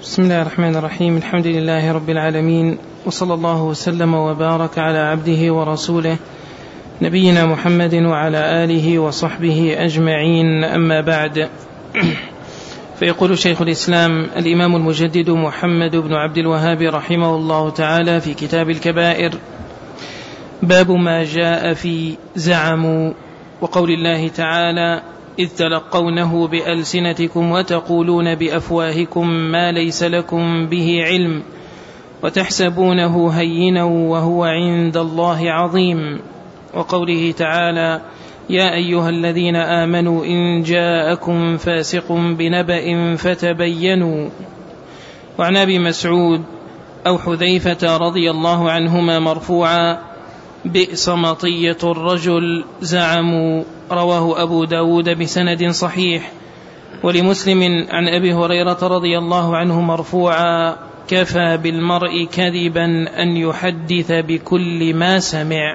بسم الله الرحمن الرحيم. الحمد لله رب العالمين، وصلى الله وسلم وبارك على عبده ورسوله نبينا محمد وعلى آله وصحبه أجمعين، أما بعد. فيقول شيخ الإسلام الإمام المجدد محمد بن عبد الوهاب رحمه الله تعالى في كتاب الكبائر: باب ما جاء في زعموا، وقول الله تعالى: إذ تلقونه بألسنتكم وتقولون بأفواهكم ما ليس لكم به علم وتحسبونه هينا وهو عند الله عظيم. وقوله تعالى: يا أيها الذين آمنوا إن جاءكم فاسق بنبأ فتبينوا. وعن أبي مسعود أو حذيفة رضي الله عنهما مرفوعا: بئس مطية الرجل زعموا. رواه أبو داود بسند صحيح. ولمسلم عن أبي هريرة رضي الله عنه مرفوعا: كفى بالمرء كذبا أن يحدث بكل ما سمع.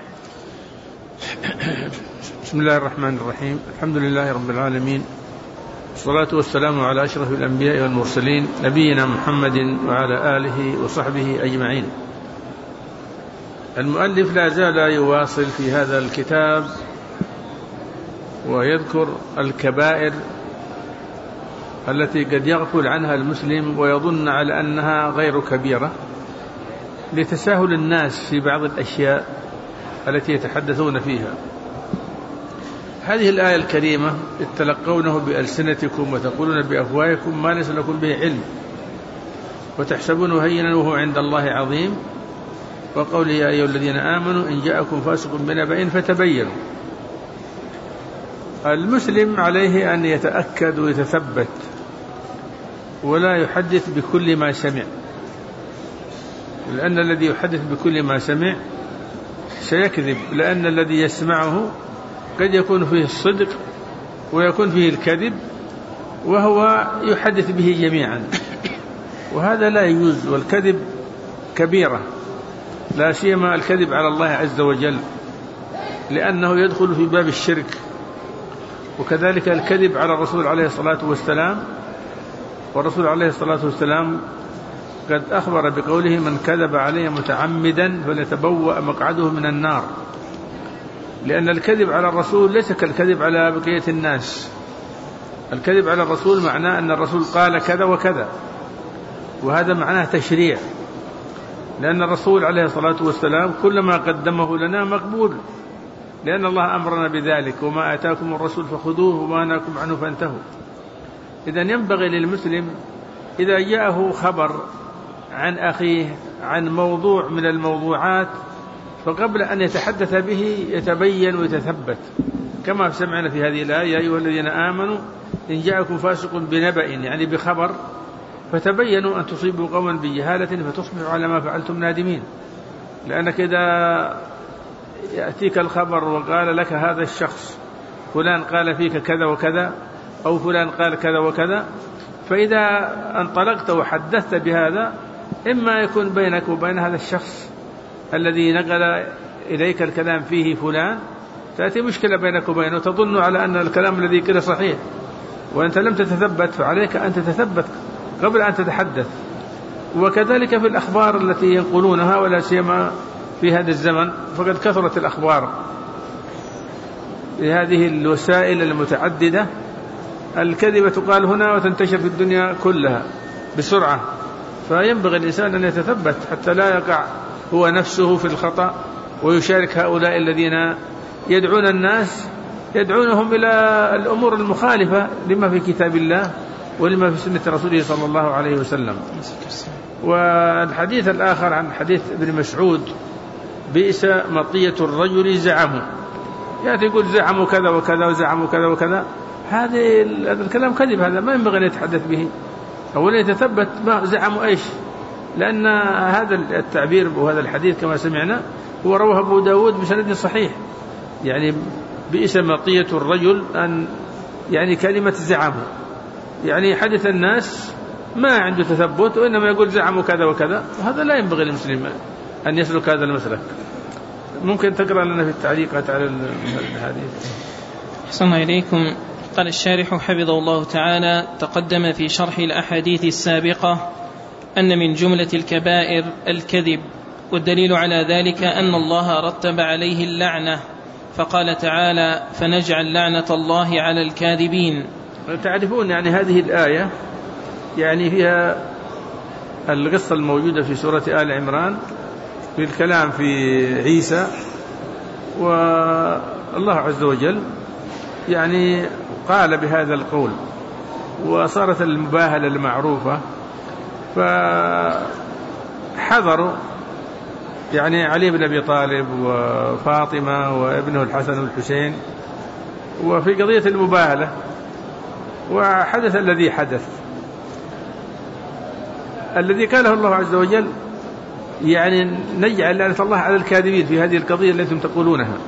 بسم الله الرحمن الرحيم. الحمد لله رب العالمين، والصلاة والسلام على أشرف الأنبياء والمرسلين نبينا محمد وعلى آله وصحبه أجمعين. المؤلف لا زال يواصل في هذا الكتاب ويذكر الكبائر التي قد يغفل عنها المسلم ويظن على أنها غير كبيرة لتساهل الناس في بعض الأشياء التي يتحدثون فيها. هذه الآية الكريمة: إذ تلقونه بألسنتكم وتقولون بأفواهكم ما ليس لكم به علم وتحسبونه هينا وهو عند الله عظيم. وقوله: يا أيها الذين آمنوا إن جاءكم فاسق بنبأ فتبينوا. المسلم عليه أن يتأكد ويتثبت ولا يحدث بكل ما سمع، لأن الذي يحدث بكل ما سمع سيكذب، لأن الذي يسمعه قد يكون فيه الصدق ويكون فيه الكذب وهو يحدث به جميعا، وهذا لا يجوز. والكذب كبيرة، لا سيما الكذب على الله عز وجل، لأنه يدخل في باب الشرك. وكذلك الكذب على الرسول عليه الصلاة والسلام، والرسول عليه الصلاة والسلام قد أخبر بقوله: من كذب علي متعمدا فليتبوأ مقعده من النار. لأن الكذب على الرسول ليس كالكذب على بقية الناس. الكذب على الرسول معناه أن الرسول قال كذا وكذا، وهذا معناه تشريع، لأن الرسول عليه الصلاة والسلام كل ما قدمه لنا مقبول، لأن الله أمرنا بذلك: وما آتاكم الرسول فخذوه وما نهاكم عنه فانتهوا. إذن ينبغي للمسلم إذا جاءه خبر عن أخيه عن موضوع من الموضوعات، فقبل أن يتحدث به يتبين ويتثبت، كما سمعنا في هذه الآية: يا أيها الذين آمنوا إن جاءكم فاسق بنبأ، يعني بخبر، فتبينوا أن تصيبوا قوما بجهالة فتصبحوا على ما فعلتم نادمين. لأنك إذا يأتيك الخبر وقال لك هذا الشخص فلان قال فيك كذا وكذا، أو فلان قال كذا وكذا، فإذا انطلقت وحدثت بهذا، إما يكون بينك وبين هذا الشخص الذي نقل إليك الكلام فيه فلان تأتي مشكلة بينك وبينه، تظن على أن الكلام الذي قيل صحيح وأنت لم تتثبت، فعليك أن تتثبت قبل أن تتحدث. وكذلك في الأخبار التي ينقلونها، ولا سيما في هذا الزمن، فقد كثرت الأخبار بهذه الوسائل المتعددة. الكذبة تقال هنا وتنتشر في الدنيا كلها بسرعة، فينبغي الإنسان أن يتثبت حتى لا يقع هو نفسه في الخطأ ويشارك هؤلاء الذين يدعون الناس، يدعونهم إلى الأمور المخالفة لما في كتاب الله ولما في سنة رسوله صلى الله عليه وسلم. والحديث الآخر عن حديث ابن مسعود: بئس مطية الرجل زعموا. يأتي يقول زعموا كذا وكذا وزعموا كذا وكذا، هذا الكلام كذب، هذا ما ينبغي أن يتحدث به. أولا يتثبت ما زعموا إيش، لأن هذا التعبير وهذا الحديث كما سمعنا هو رواه أبو داود بسند صحيح. يعني بئس مطية الرجل، أن يعني كلمة زعموا، يعني حدث الناس ما عنده تثبت، وإنما يقول زعموا كذا وكذا، وهذا لا ينبغي للمسلم أن يسلك هذا المسلك. ممكن تقرأ لنا في التعليقات على الحديث؟ أحسن إليكم. قال الشارح حفظه الله تعالى: تقدم في شرح الأحاديث السابقة أن من جملة الكبائر الكذب، والدليل على ذلك أن الله رتب عليه اللعنة، فقال تعالى: فنجعل لعنة الله على الكاذبين. تعرفون يعني هذه الآية يعني فيها القصة الموجودة في سورة آل عمران في الكلام في عيسى، والله عز وجل يعني قال بهذا القول، وصارت المباهلة المعروفة، فحضروا يعني علي بن أبي طالب وفاطمة وابنه الحسن والحسين وفي قضية المباهلة، وحدث الذي حدث الذي قاله الله عز وجل، يعني نجعل لعنة الله على الكاذبين في هذه القضية التي انتم تقولونها.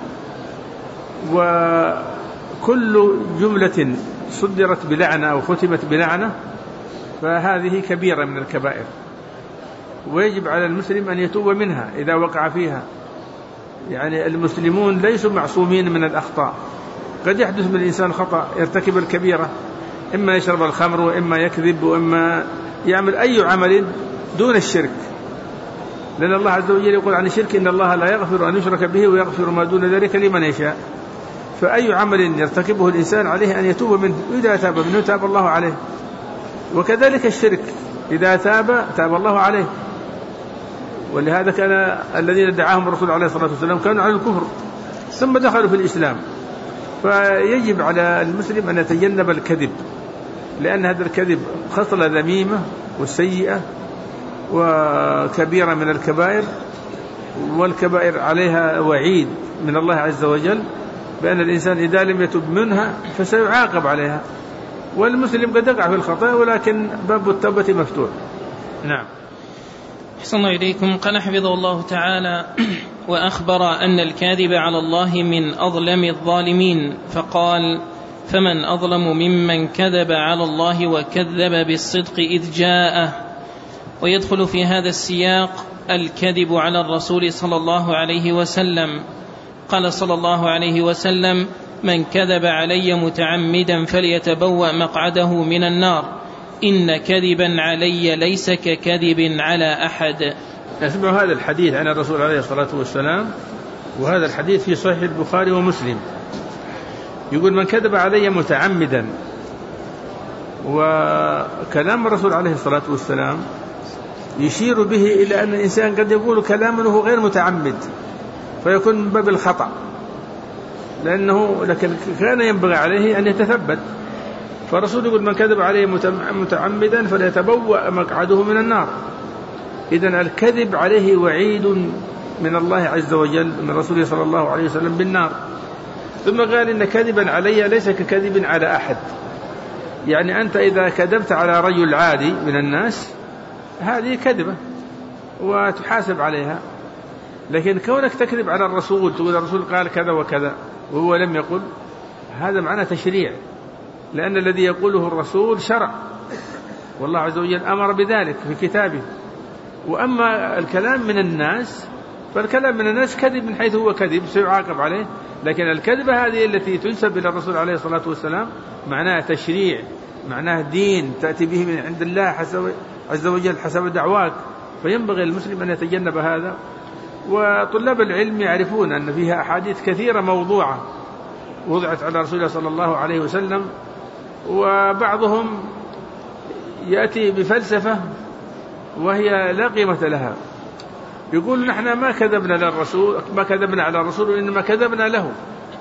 وكل جملة صدرت بلعنة أو ختمت بلعنة فهذه كبيرة من الكبائر، ويجب على المسلم أن يتوب منها إذا وقع فيها. يعني المسلمون ليسوا معصومين من الأخطاء، قد يحدث من الإنسان خطأ يرتكب الكبيرة، إما يشرب الخمر وإما يكذب وإما يعمل أي عمل دون الشرك، لأن الله عز وجل يقول عن الشرك: إن الله لا يغفر أن يشرك به ويغفر ما دون ذلك لمن يشاء. فأي عمل يرتكبه الإنسان عليه أن يتوب منه، إذا تاب منه تاب الله عليه. وكذلك الشرك إذا تاب الله عليه. ولهذا كان الذين دعاهم الرسول عليه الصلاة والسلام كانوا على الكفر ثم دخلوا في الإسلام. فيجب على المسلم أن يتجنب الكذب، لأن هذا الكذب خصلة ذميمة وسيئة وكبيرة من الكبائر، والكبائر عليها وعيد من الله عز وجل بأن الإنسان إذا لم يتب منها فسيعاقب عليها. والمسلم قد يقع في الخطأ ولكن باب التوبة مفتوح. نعم. أحسن الله إليكم. قال حفظه الله تعالى: وأخبر أن الكاذب على الله من أظلم الظالمين، فقال: فمن أظلم ممن كذب على الله وكذب بالصدق إذ جاءه. ويدخل في هذا السياق الكذب على الرسول صلى الله عليه وسلم. قال صلى الله عليه وسلم: من كذب علي متعمدا فليتبوأ مقعده من النار، إن كذبا علي ليس ككذب على أحد. اسمعوا هذا الحديث عن الرسول عليه الصلاة والسلام، وهذا الحديث في صحيح البخاري ومسلم. يقول: من كذب علي متعمدا. وكلام الرسول عليه الصلاة والسلام يشير به إلى أن الإنسان قد يقول كلاما وهو غير متعمد فيكون من باب الخطأ، لكن كان ينبغي عليه أن يتثبت. فالرسول يقول: من كذب عليه متعمدا فليتبوأ مقعده من النار. إذن الكذب عليه وعيد من الله عز وجل من رسوله صلى الله عليه وسلم بالنار. ثم قال: إن كذبا علي ليس ككذب على أحد. يعني أنت إذا كذبت على رجل عادي من الناس هذه كذبة وتحاسب عليها، لكن كونك تكذب على الرسول، تقول الرسول قال كذا وكذا وهو لم يقل، هذا معنى تشريع، لأن الذي يقوله الرسول شرع، والله عز وجل أمر بذلك في كتابه. وأما الكلام من الناس فالكلام من الناس كذب من حيث هو كذب سيعاقب عليه، لكن الكذبة هذه التي تنسب إلى الرسول عليه الصلاة والسلام معناها تشريع، معناها دين تأتي به من عند الله عز وجل حسب دعواك. فينبغي المسلم أن يتجنب هذا. وطلاب العلم يعرفون أن فيها أحاديث كثيرة موضوعة وضعت على رسول الله صلى الله عليه وسلم، وبعضهم يأتي بفلسفة وهي لا قيمة لها. يقول: نحن ما كذبنا على الرسول وإنما كذبنا له.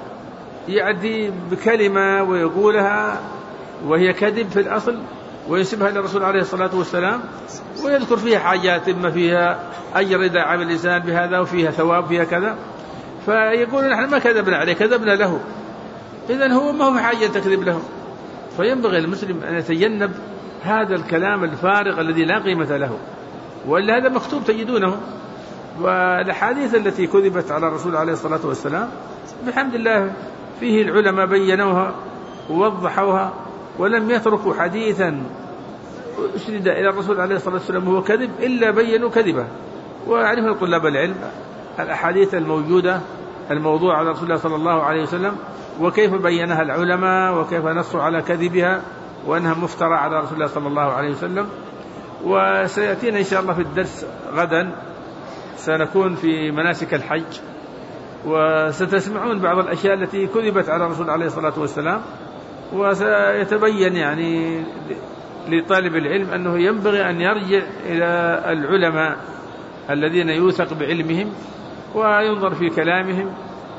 يأتي بكلمة ويقولها وهي كذب في الأصل وينسبها للرسول عليه الصلاة والسلام، ويذكر فيها حاجات إما فيها أجر إذا عمل الإنسان بهذا وفيها ثواب فيها كذا، فيقول: نحن ما كذبنا عليه كذبنا له. إذن هو ما هو في حاجة تكذب له. فينبغي المسلم أن يتجنب هذا الكلام الفارغ الذي لا قيمة له، وإلا هذا مكتوب تجدونه. والأحاديث التي كذبت على الرسول عليه الصلاة والسلام بحمد الله فيه العلماء بينوها ووضحوها، ولم يتركوا حديثا أسند إلى الرسول عليه الصلاة والسلام وهو كذب إلا بينوا كذبه. ويعرفون طلاب العلم الأحاديث الموجودة الموضوع على رسول الله صلى الله عليه وسلم وكيف بينها العلماء وكيف نصوا على كذبها وأنها مفترى على رسول الله صلى الله عليه وسلم. وسيأتينا إن شاء الله في الدرس غدا سنكون في مناسك الحج، وستسمعون بعض الأشياء التي كذبت على الرسول عليه الصلاة والسلام، وسيتبين يعني لطالب العلم أنه ينبغي أن يرجع إلى العلماء الذين يوثق بعلمهم وينظر في كلامهم،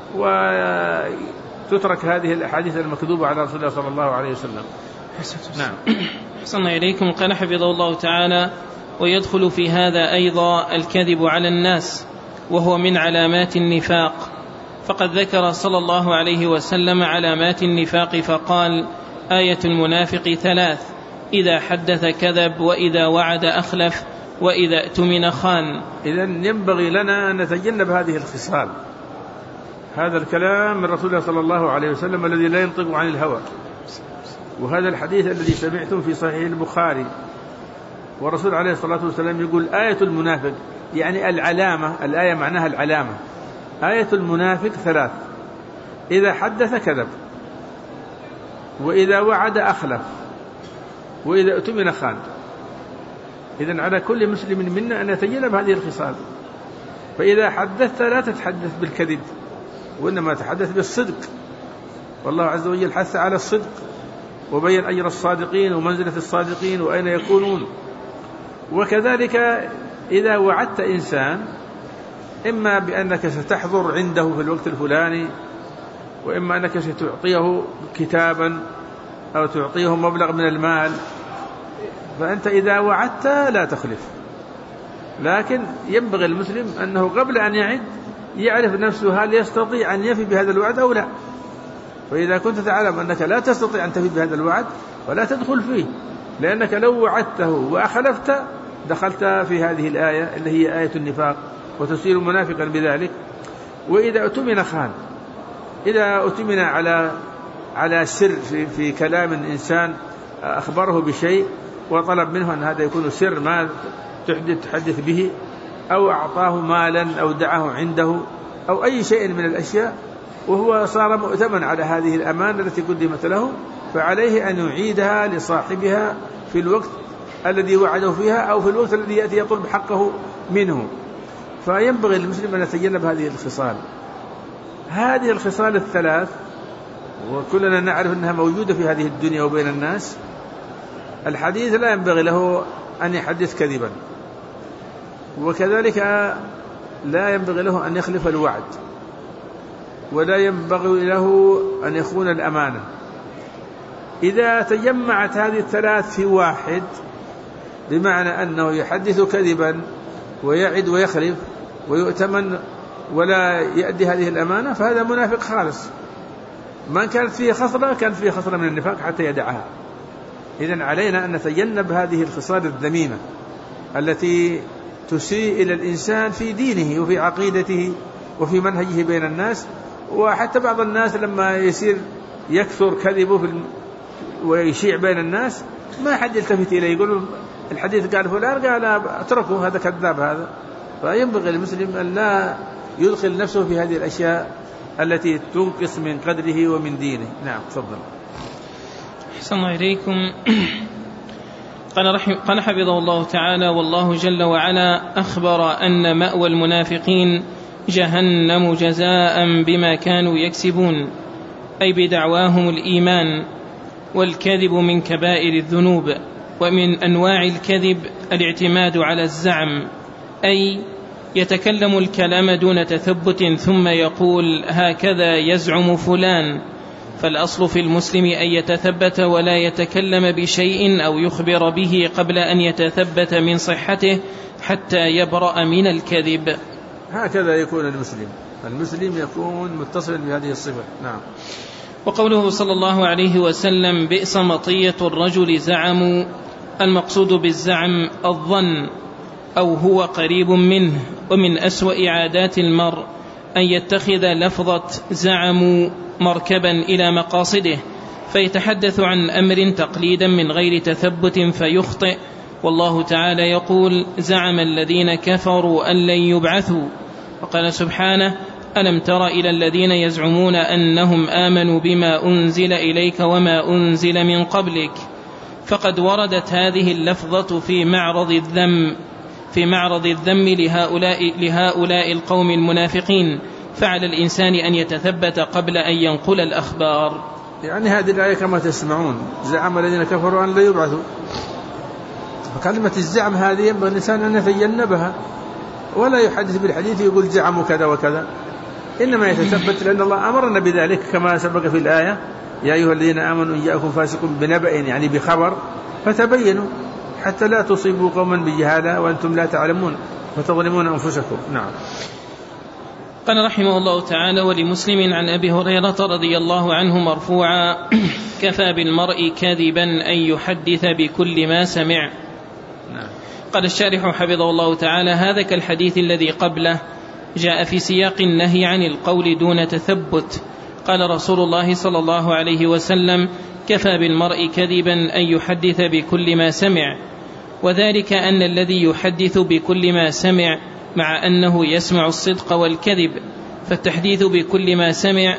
وتترك هذه الأحاديث المكذوبة على رسول الله صلى الله عليه وسلم. نعم. حسنا إليكم. قال حفظه الله تعالى: ويدخل في هذا أيضا الكذب على الناس، وهو من علامات النفاق. فقد ذكر صلى الله عليه وسلم علامات النفاق فقال: آية المنافق 3: إذا حدث كذب، وإذا وعد أخلف، وإذا اؤتمن خان. إذن ينبغي لنا أن نتجنب هذه الخصال. هذا الكلام من رسول الله صلى الله عليه وسلم الذي لا ينطق عن الهوى، وهذا الحديث الذي سمعتم في صحيح البخاري، والرسول عليه الصلاة والسلام يقول: آية المنافق، يعني العلامة، الآية معناها العلامة. آية المنافق 3: إذا حدث كذب، وإذا وعد أخلف، وإذا اؤتمن خان. إذن على كل مسلم منا أن يتجنب هذه الخصال. فإذا حدثت لا تتحدث بالكذب، وإنما تحدث بالصدق، والله عز وجل حث على الصدق وبين أجر الصادقين ومنزلة الصادقين وأين يكونون. وكذلك إذا وعدت إنسان، إما بأنك ستحضر عنده في الوقت الفلاني، وإما أنك ستعطيه كتابا أو تعطيه مبلغ من المال، فأنت إذا وعدت لا تخلف. لكن ينبغي المسلم أنه قبل أن يعد يعرف نفسه هل يستطيع أن يفي بهذا الوعد أو لا. فإذا كنت تعلم أنك لا تستطيع أن تفي بهذا الوعد فلا تدخل فيه، لأنك لو وعدته وأخلفت دخلت في هذه الآية اللي هي آية النفاق، وتصير منافقا بذلك. وإذا اؤتمن خان، إذا اؤتمن على سر في كلام إنسان أخبره بشيء وطلب منه أن هذا يكون سر ما تحدث به، أو أعطاه مالا أو دعاه عنده أو أي شيء من الأشياء، وهو صار مؤتمن على هذه الأمانة التي قدمت له، فعليه أن يعيدها لصاحبها في الوقت الذي وعده فيها أو في الوقت الذي يأتي يطلب حقه منه. فينبغي للمسلم أن يتجنب هذه الخصال. هذه الخصال الثلاث وكلنا نعرف أنها موجودة في هذه الدنيا وبين الناس. الحديث لا ينبغي له أن يحدث كذبا، وكذلك لا ينبغي له أن يخلف الوعد، ولا ينبغي له أن يخون الأمانة. إذا تجمعت هذه الثلاث في واحد، بمعنى أنه يحدث كذبا ويعد ويخلف ويؤتمن ولا يؤدي هذه الأمانة، فهذا منافق خالص. من كانت فيه خصلة كانت فيه خصلة من النفاق حتى يدعها. إذن علينا أن نتجنب هذه الخصال الذميمة التي تسيء إلى الإنسان في دينه وفي عقيدته وفي منهجه بين الناس. وحتى بعض الناس لما يصير يكثر كذبه ويشيع بين الناس ما حد يلتفت إليه، يقول الحديث قال فلان، قال اتركه هذا كذاب هذا. فينبغي المسلم أن لا يدخل نفسه في هذه الأشياء التي تنقص من قدره ومن دينه. نعم تفضل. أحسن الله إليكم. قال حفظه الله تعالى: والله جل وعلا أخبر أن مأوى المنافقين جهنم جزاء بما كانوا يكسبون، أي بدعواهم الإيمان. والكذب من كبائر الذنوب. ومن أنواع الكذب الاعتماد على الزعم، أي يتكلم الكلام دون تثبت ثم يقول هكذا يزعم فلان. فالأصل في المسلم أن يتثبت ولا يتكلم بشيء أو يخبر به قبل أن يتثبت من صحته حتى يبرأ من الكذب. هكذا يكون المسلم يكون متصل بهذه الصفة. نعم. وقوله صلى الله عليه وسلم: بئس مطية الرجل زعموا، المقصود بالزعم الظن أو هو قريب منه. ومن أسوأ عادات المرء أن يتخذ لفظة زعموا مركبا إلى مقاصده، فيتحدث عن أمر تقليدا من غير تثبت فيخطئ. والله تعالى يقول: زعم الذين كفروا أن لن يبعثوا. وقال سبحانه: ألم تر إلى الذين يزعمون أنهم آمنوا بما أنزل إليك وما أنزل من قبلك. فقد وردت هذه اللفظة في معرض الذم لهؤلاء القوم المنافقين، فعلى الإنسان أن يتثبت قبل أن ينقل الأخبار. يعني هذه الآية كما تسمعون زعم الذين كفروا أن لا يبعثوا، فكلمة الزعم هذه ينبغي الإنسان أن يتجنبها ولا يحدث بالحديث يقول زعموا كذا وكذا، إنما يتثبت، لأن الله أمرنا بذلك كما سبق في الآية: يا أيها الذين آمنوا إن جاءكم فاسق بنبأ، يعني بخبر، فتبينوا حتى لا تصيبوا قوما بجهالة وأنتم لا تعلمون فتظلمون أنفسكم. نعم. قال رحمه الله تعالى: ولمسلم عن أبي هريرة رضي الله عنه مرفوعا: كفى بالمرء كذبا أن يحدث بكل ما سمع. قال الشارح حفظه الله تعالى: هذا كالحديث الذي قبله جاء في سياق النهي عن القول دون تثبت. قال رسول الله صلى الله عليه وسلم: كفى بالمرء كذبا أن يحدث بكل ما سمع، وذلك أن الذي يحدث بكل ما سمع مع أنه يسمع الصدق والكذب، فالتحديث بكل ما سمع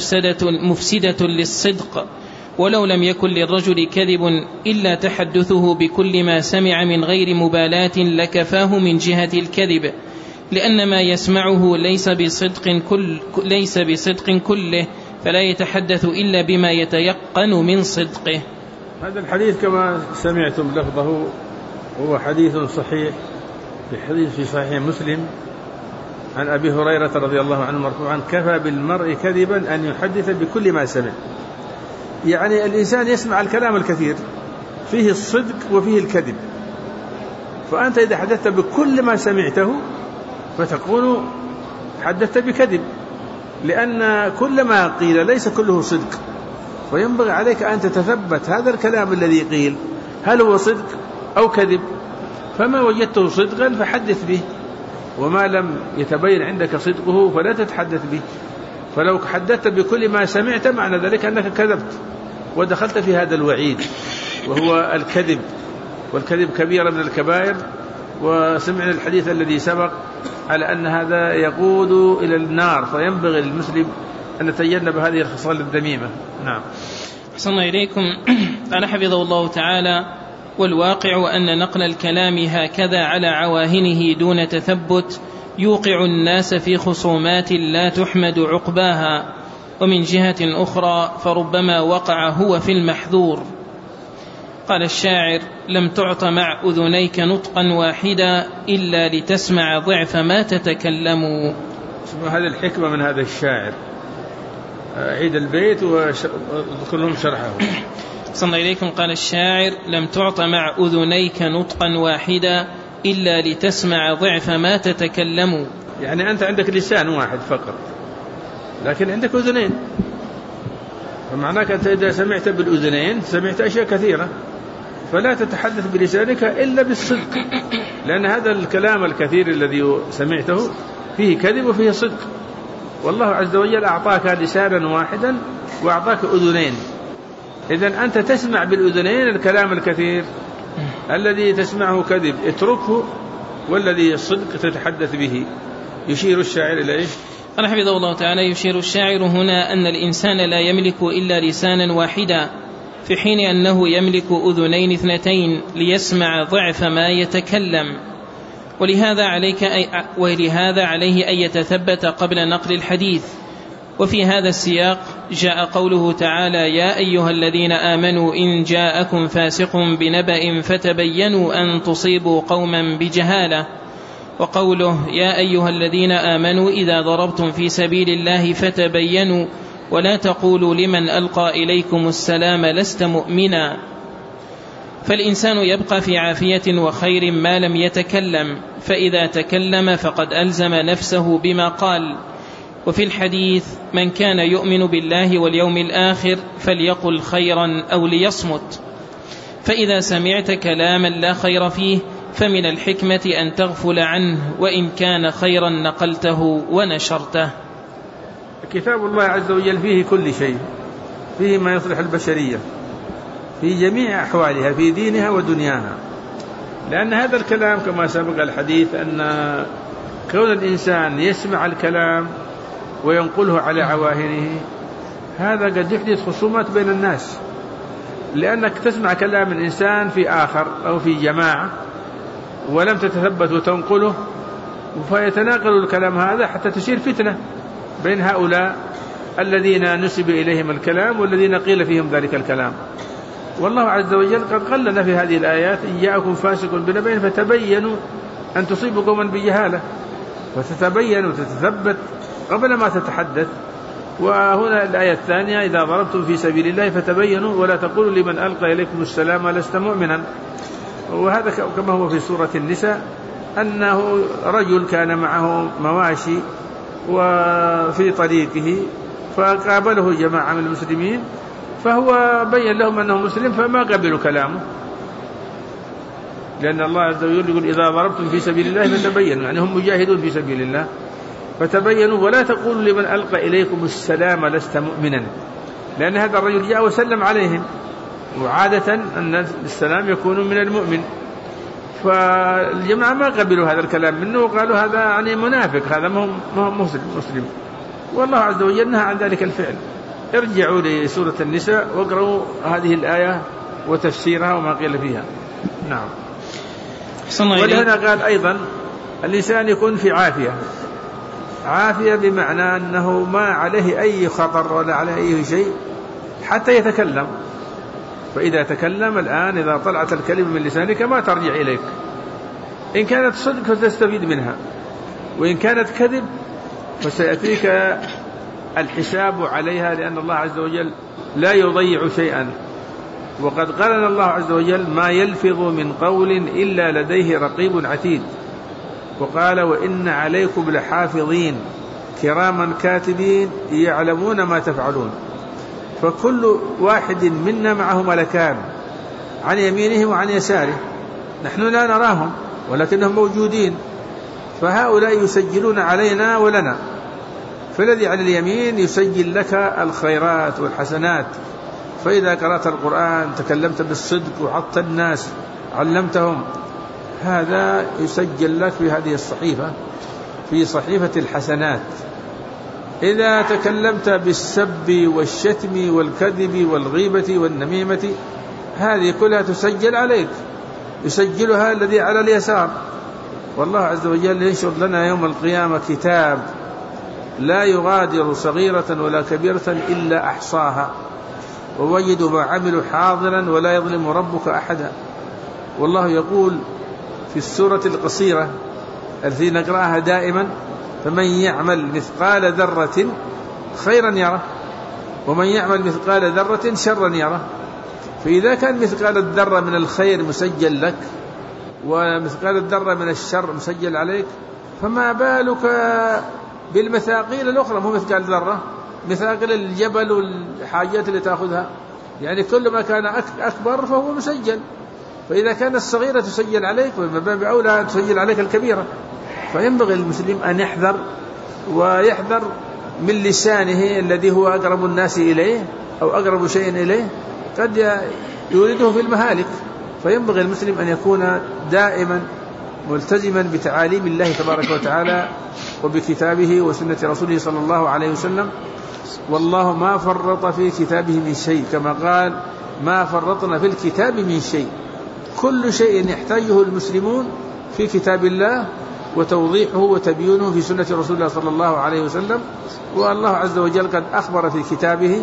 مفسدة للصدق، ولو لم يكن للرجل كذب إلا تحدثه بكل ما سمع من غير مبالاة لكفاه من جهة الكذب، لأن ما يسمعه ليس بصدق كله، فلا يتحدث إلا بما يتيقن من صدقه. هذا الحديث كما سمعتم لفظه هو حديث صحيح، في صحيح مسلم عن أبي هريرة رضي الله عنه مرفوعا: كفى بالمرء كذبا أن يحدث بكل ما سمع. يعني الإنسان يسمع الكلام الكثير فيه الصدق وفيه الكذب، فأنت إذا حدثت بكل ما سمعته فتكون حدثت بكذب، لأن كل ما قيل ليس كله صدق، فينبغي عليك أن تتثبت هذا الكلام الذي قيل هل هو صدق أو كذب، فما وجدته صدقا فحدث به، وما لم يتبين عندك صدقه فلا تتحدث به. فلو حدثت بكل ما سمعت معنى ذلك أنك كذبت ودخلت في هذا الوعيد وهو الكذب، والكذب كبيرة من الكبائر، وسمعنا الحديث الذي سبق على أن هذا يقود إلى النار، فينبغي للمسلم أن يتجنب هذه الخصال الذميمة. نعم. أحسن إليكم. قال حفظه الله تعالى: والواقع أن نقل الكلام هكذا على عواهنه دون تثبت يوقع الناس في خصومات لا تحمد عقباها، ومن جهة أخرى فربما وقع هو في المحذور. قال الشاعر: لم تعط مع أذنيك نطقا واحدا إلا لتسمع ضعف ما تتكلم. هذه الحكمة من هذا الشاعر. عيد البيت وكلهم شرحه. صلى إليكم. قال الشاعر: لم تعط مع أذنيك نطقا واحدا إلا لتسمع ضعف ما تتكلم. يعني أنت عندك لسان واحد فقط لكن عندك أذنين، فمعناك أنت إذا سمعت بالأذنين سمعت أشياء كثيرة، فلا تتحدث بلسانك إلا بالصدق، لأن هذا الكلام الكثير الذي سمعته فيه كذب وفيه صدق، والله عز وجل أعطاك لسانا واحدا وأعطاك أذنين. إذن أنت تسمع بالأذنين الكلام الكثير، الذي تسمعه كذب اتركه، والذي الصدق تتحدث به. يشير الشاعر إلى إيش؟ قال حفظه الله تعالى: يشير الشاعر هنا أن الإنسان لا يملك إلا لسانا واحدا، في حين أنه يملك أذنين اثنتين ليسمع ضعف ما يتكلم، ولهذا عليه أن يتثبت قبل نقل الحديث. وفي هذا السياق جاء قوله تعالى: يا أيها الذين آمنوا إن جاءكم فاسق بنبأ فتبينوا أن تصيبوا قوما بجهالة، وقوله: يا أيها الذين آمنوا إذا ضربتم في سبيل الله فتبينوا ولا تقولوا لمن ألقى إليكم السلام لست مؤمنا. فالإنسان يبقى في عافية وخير ما لم يتكلم، فإذا تكلم فقد ألزم نفسه بما قال. وفي الحديث: من كان يؤمن بالله واليوم الآخر فليقل خيرا أو ليصمت. فإذا سمعت كلاما لا خير فيه فمن الحكمة أن تغفل عنه، وإن كان خيرا نقلته ونشرته. كتاب الله عز وجل فيه كل شيء، فيه ما يصلح البشرية في جميع أحوالها في دينها ودنياها، لأن هذا الكلام كما سبق الحديث أن كون الإنسان يسمع الكلام وينقله على عواهنه هذا قد يحدث خصومات بين الناس، لأنك تسمع كلام الإنسان في آخر أو في جماعة ولم تتثبت وتنقله، فيتناقل الكلام هذا حتى تشير فتنة بين هؤلاء الذين نسب إليهم الكلام والذين قيل فيهم ذلك الكلام. والله عز وجل قد قال لنا في هذه الآيات: إن جاءكم فاسق بنبأ فتبينوا أن تصيبوا قوما بجهالة، وتتبين وتتثبت قبل ما تتحدث. وهنا الآية الثانية: إذا ضربتم في سبيل الله فتبينوا ولا تقولوا لمن ألقى إليكم السلام لست مؤمنا. وهذا كما هو في سورة النساء، أنه رجل كان معه مواشي وفي طريقه فقابله جماعة من المسلمين، فهو بين لهم أنه مسلم فما قبلوا كلامه، لأن الله عز وجل يقول: إذا ضربتم في سبيل الله فتبينوا، يعني هم مجاهدون في سبيل الله، فتبينوا ولا تقولوا لمن ألقى إليكم السلام لست مؤمنا، لأن هذا الرجل جاء وسلم عليهم، وعادة أن السلام يكون من المؤمن. فالجماعة ما قبلوا هذا الكلام منه وقالوا: هذا يعني منافق، هذا ما هو مسلم. والله عز وجل نهى عن ذلك الفعل. ارجعوا لسورة النساء واقرأوا هذه الآية وتفسيرها وما قيل فيها. نعم. ولهنا قال أيضا: الإنسان يكون في عافية بمعنى أنه ما عليه أي خطر ولا عليه أي شيء حتى يتكلم. فإذا تكلم الآن، إذا طلعت الكلمة من لسانك ما ترجع إليك، إن كانت صدق فتستفيد منها، وإن كانت كذب فسيأتيك الحساب عليها، لأن الله عز وجل لا يضيع شيئا. وقد قال الله عز وجل: ما يلفظ من قول إلا لديه رقيب عتيد. وقال: وإن عليكم لحافظين كراما كاتبين يعلمون ما تفعلون. فكل واحد منا معه ملكان عن يمينه وعن يساره، نحن لا نراهم ولكنهم موجودين، فهؤلاء يسجلون علينا ولنا. فالذي على اليمين يسجل لك الخيرات والحسنات، فإذا قرأت القرآن تكلمت بالصدق وعظت الناس علمتهم، هذا يسجل لك في هذه الصحيفة، في صحيفة الحسنات. إذا تكلمت بالسب والشتم والكذب والغيبة والنميمة، هذه كلها تسجل عليك، يسجلها الذي على اليسار. والله عز وجل ينشر لنا يوم القيامة كتاب لا يغادر صغيرة ولا كبيرة إلا أحصاها، ووجدوا ما عملوا حاضرا ولا يظلم ربك أحدا. والله يقول في السورة القصيرة التي نقرأها دائما: فمن يعمل مثقال ذرة خيرا يره ومن يعمل مثقال ذرة شرا يره. فإذا كان مثقال الذرة من الخير مسجل لك ومثقال الذرة من الشر مسجل عليك، فما بالك بالمثاقيل الأخرى؟ مو مثقال ذرة، مثاقيل الجبل والحاجات اللي تأخذها، يعني كل ما كان أكبر فهو مسجل. فإذا كان الصغيرة تسجل عليك، ومن باب أولى تسجل عليك الكبيرة. فينبغي المسلم أن يحذر، ويحذر من لسانه الذي هو أقرب الناس إليه أو أقرب شيء إليه، قد يورده في المهالك. فينبغي المسلم أن يكون دائما ملتزما بتعاليم الله تبارك وتعالى وبكتابه وسنة رسوله صلى الله عليه وسلم. والله ما فرط في كتابه من شيء، كما قال: ما فرطنا في الكتاب من شيء. كل شيء يحتاجه المسلمون في كتاب الله، وتوضيحه وتبيينه في سنة رسول الله صلى الله عليه وسلم. والله عز وجل قد أخبر في كتابه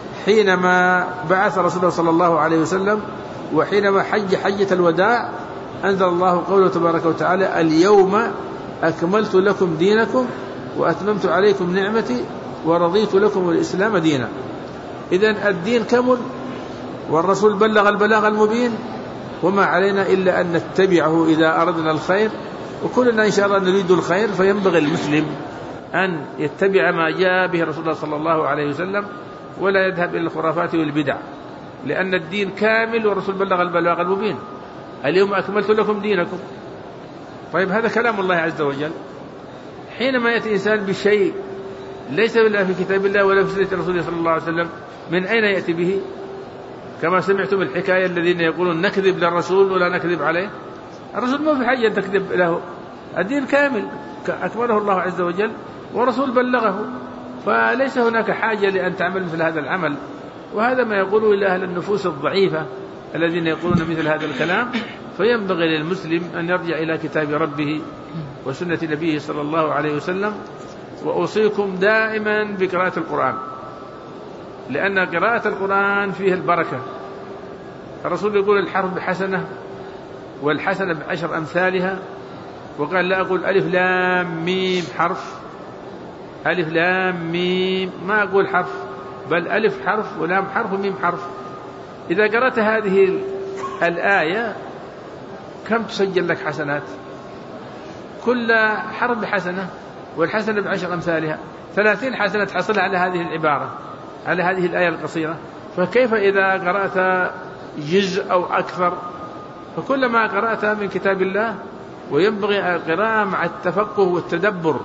حينما بعث رسول الله صلى الله عليه وسلم، وحينما حجة الوداع، أنزل الله قوله تبارك وتعالى: اليوم أكملت لكم دينكم وأتممت عليكم نعمتي ورضيت لكم الإسلام دينا. إذن الدين كمل، والرسول بلغ البلاغ المبين، وما علينا إلا أن نتبعه إذا أردنا الخير، وكلنا إن شاء الله نريد الخير. فينبغي المسلم أن يتبع ما جاء به رسول الله صلى الله عليه وسلم، ولا يذهب إلى الخرافات والبدع، لأن الدين كامل والرسول بلغ البلاغ المبين. اليوم أكملت لكم دينكم. طيب، هذا كلام الله عز وجل. حينما يأتي إنسان بشيء ليس بالله في كتاب الله ولا في سنة رسوله صلى الله عليه وسلم، من أين يأتي به؟ كما سمعتم الحكاية الذين يقولون نكذب للرسول ولا نكذب عليه. الرسول ما في حاجة أن تكذب له، الدين كامل أكمله الله عز وجل، ورسول بلغه، فليس هناك حاجة لأن تعمل مثل هذا العمل. وهذا ما يقوله إلا أهل النفوس الضعيفة الذين يقولون مثل هذا الكلام. فينبغي للمسلم أن يرجع إلى كتاب ربه وسنة نبيه صلى الله عليه وسلم. وأوصيكم دائما بقراءة القرآن، لأن قراءة القرآن فيه البركة. الرسول يقول الحرف بحسنة والحسنة ب10 أمثالها، وقال لا أقول ألف لام ميم حرف، ألف لام ميم، ما أقول حرف، بل ألف حرف ولام حرف وميم حرف. إذا قرأت هذه الآية كم تسجل لك حسنات؟ كل حرف بحسنة، والحسنة ب10 أمثالها، 30 حسنة تحصلها على هذه العبارة، على هذه الآية القصيرة. فكيف إذا قرأت جزء أو أكثر؟ فكلما قرأت من كتاب الله، وينبغي القراءة مع التفقه والتدبر.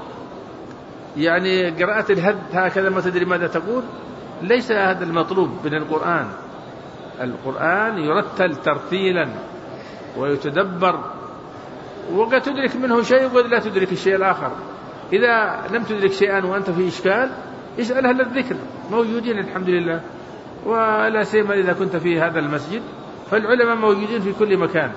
يعني قراءة الهد هكذا ما تدري ماذا تقول، ليس هذا المطلوب من القرآن. القرآن يرتل ترتيلا ويتدبر، وقد تدرك منه شيء وقد لا تدرك الشيء الآخر. إذا لم تدرك شيئا وأنت في إشكال اسأل أهل الذكر، موجودين الحمد لله، ولا سيما إذا كنت في هذا المسجد فالعلماء موجودين في كل مكان.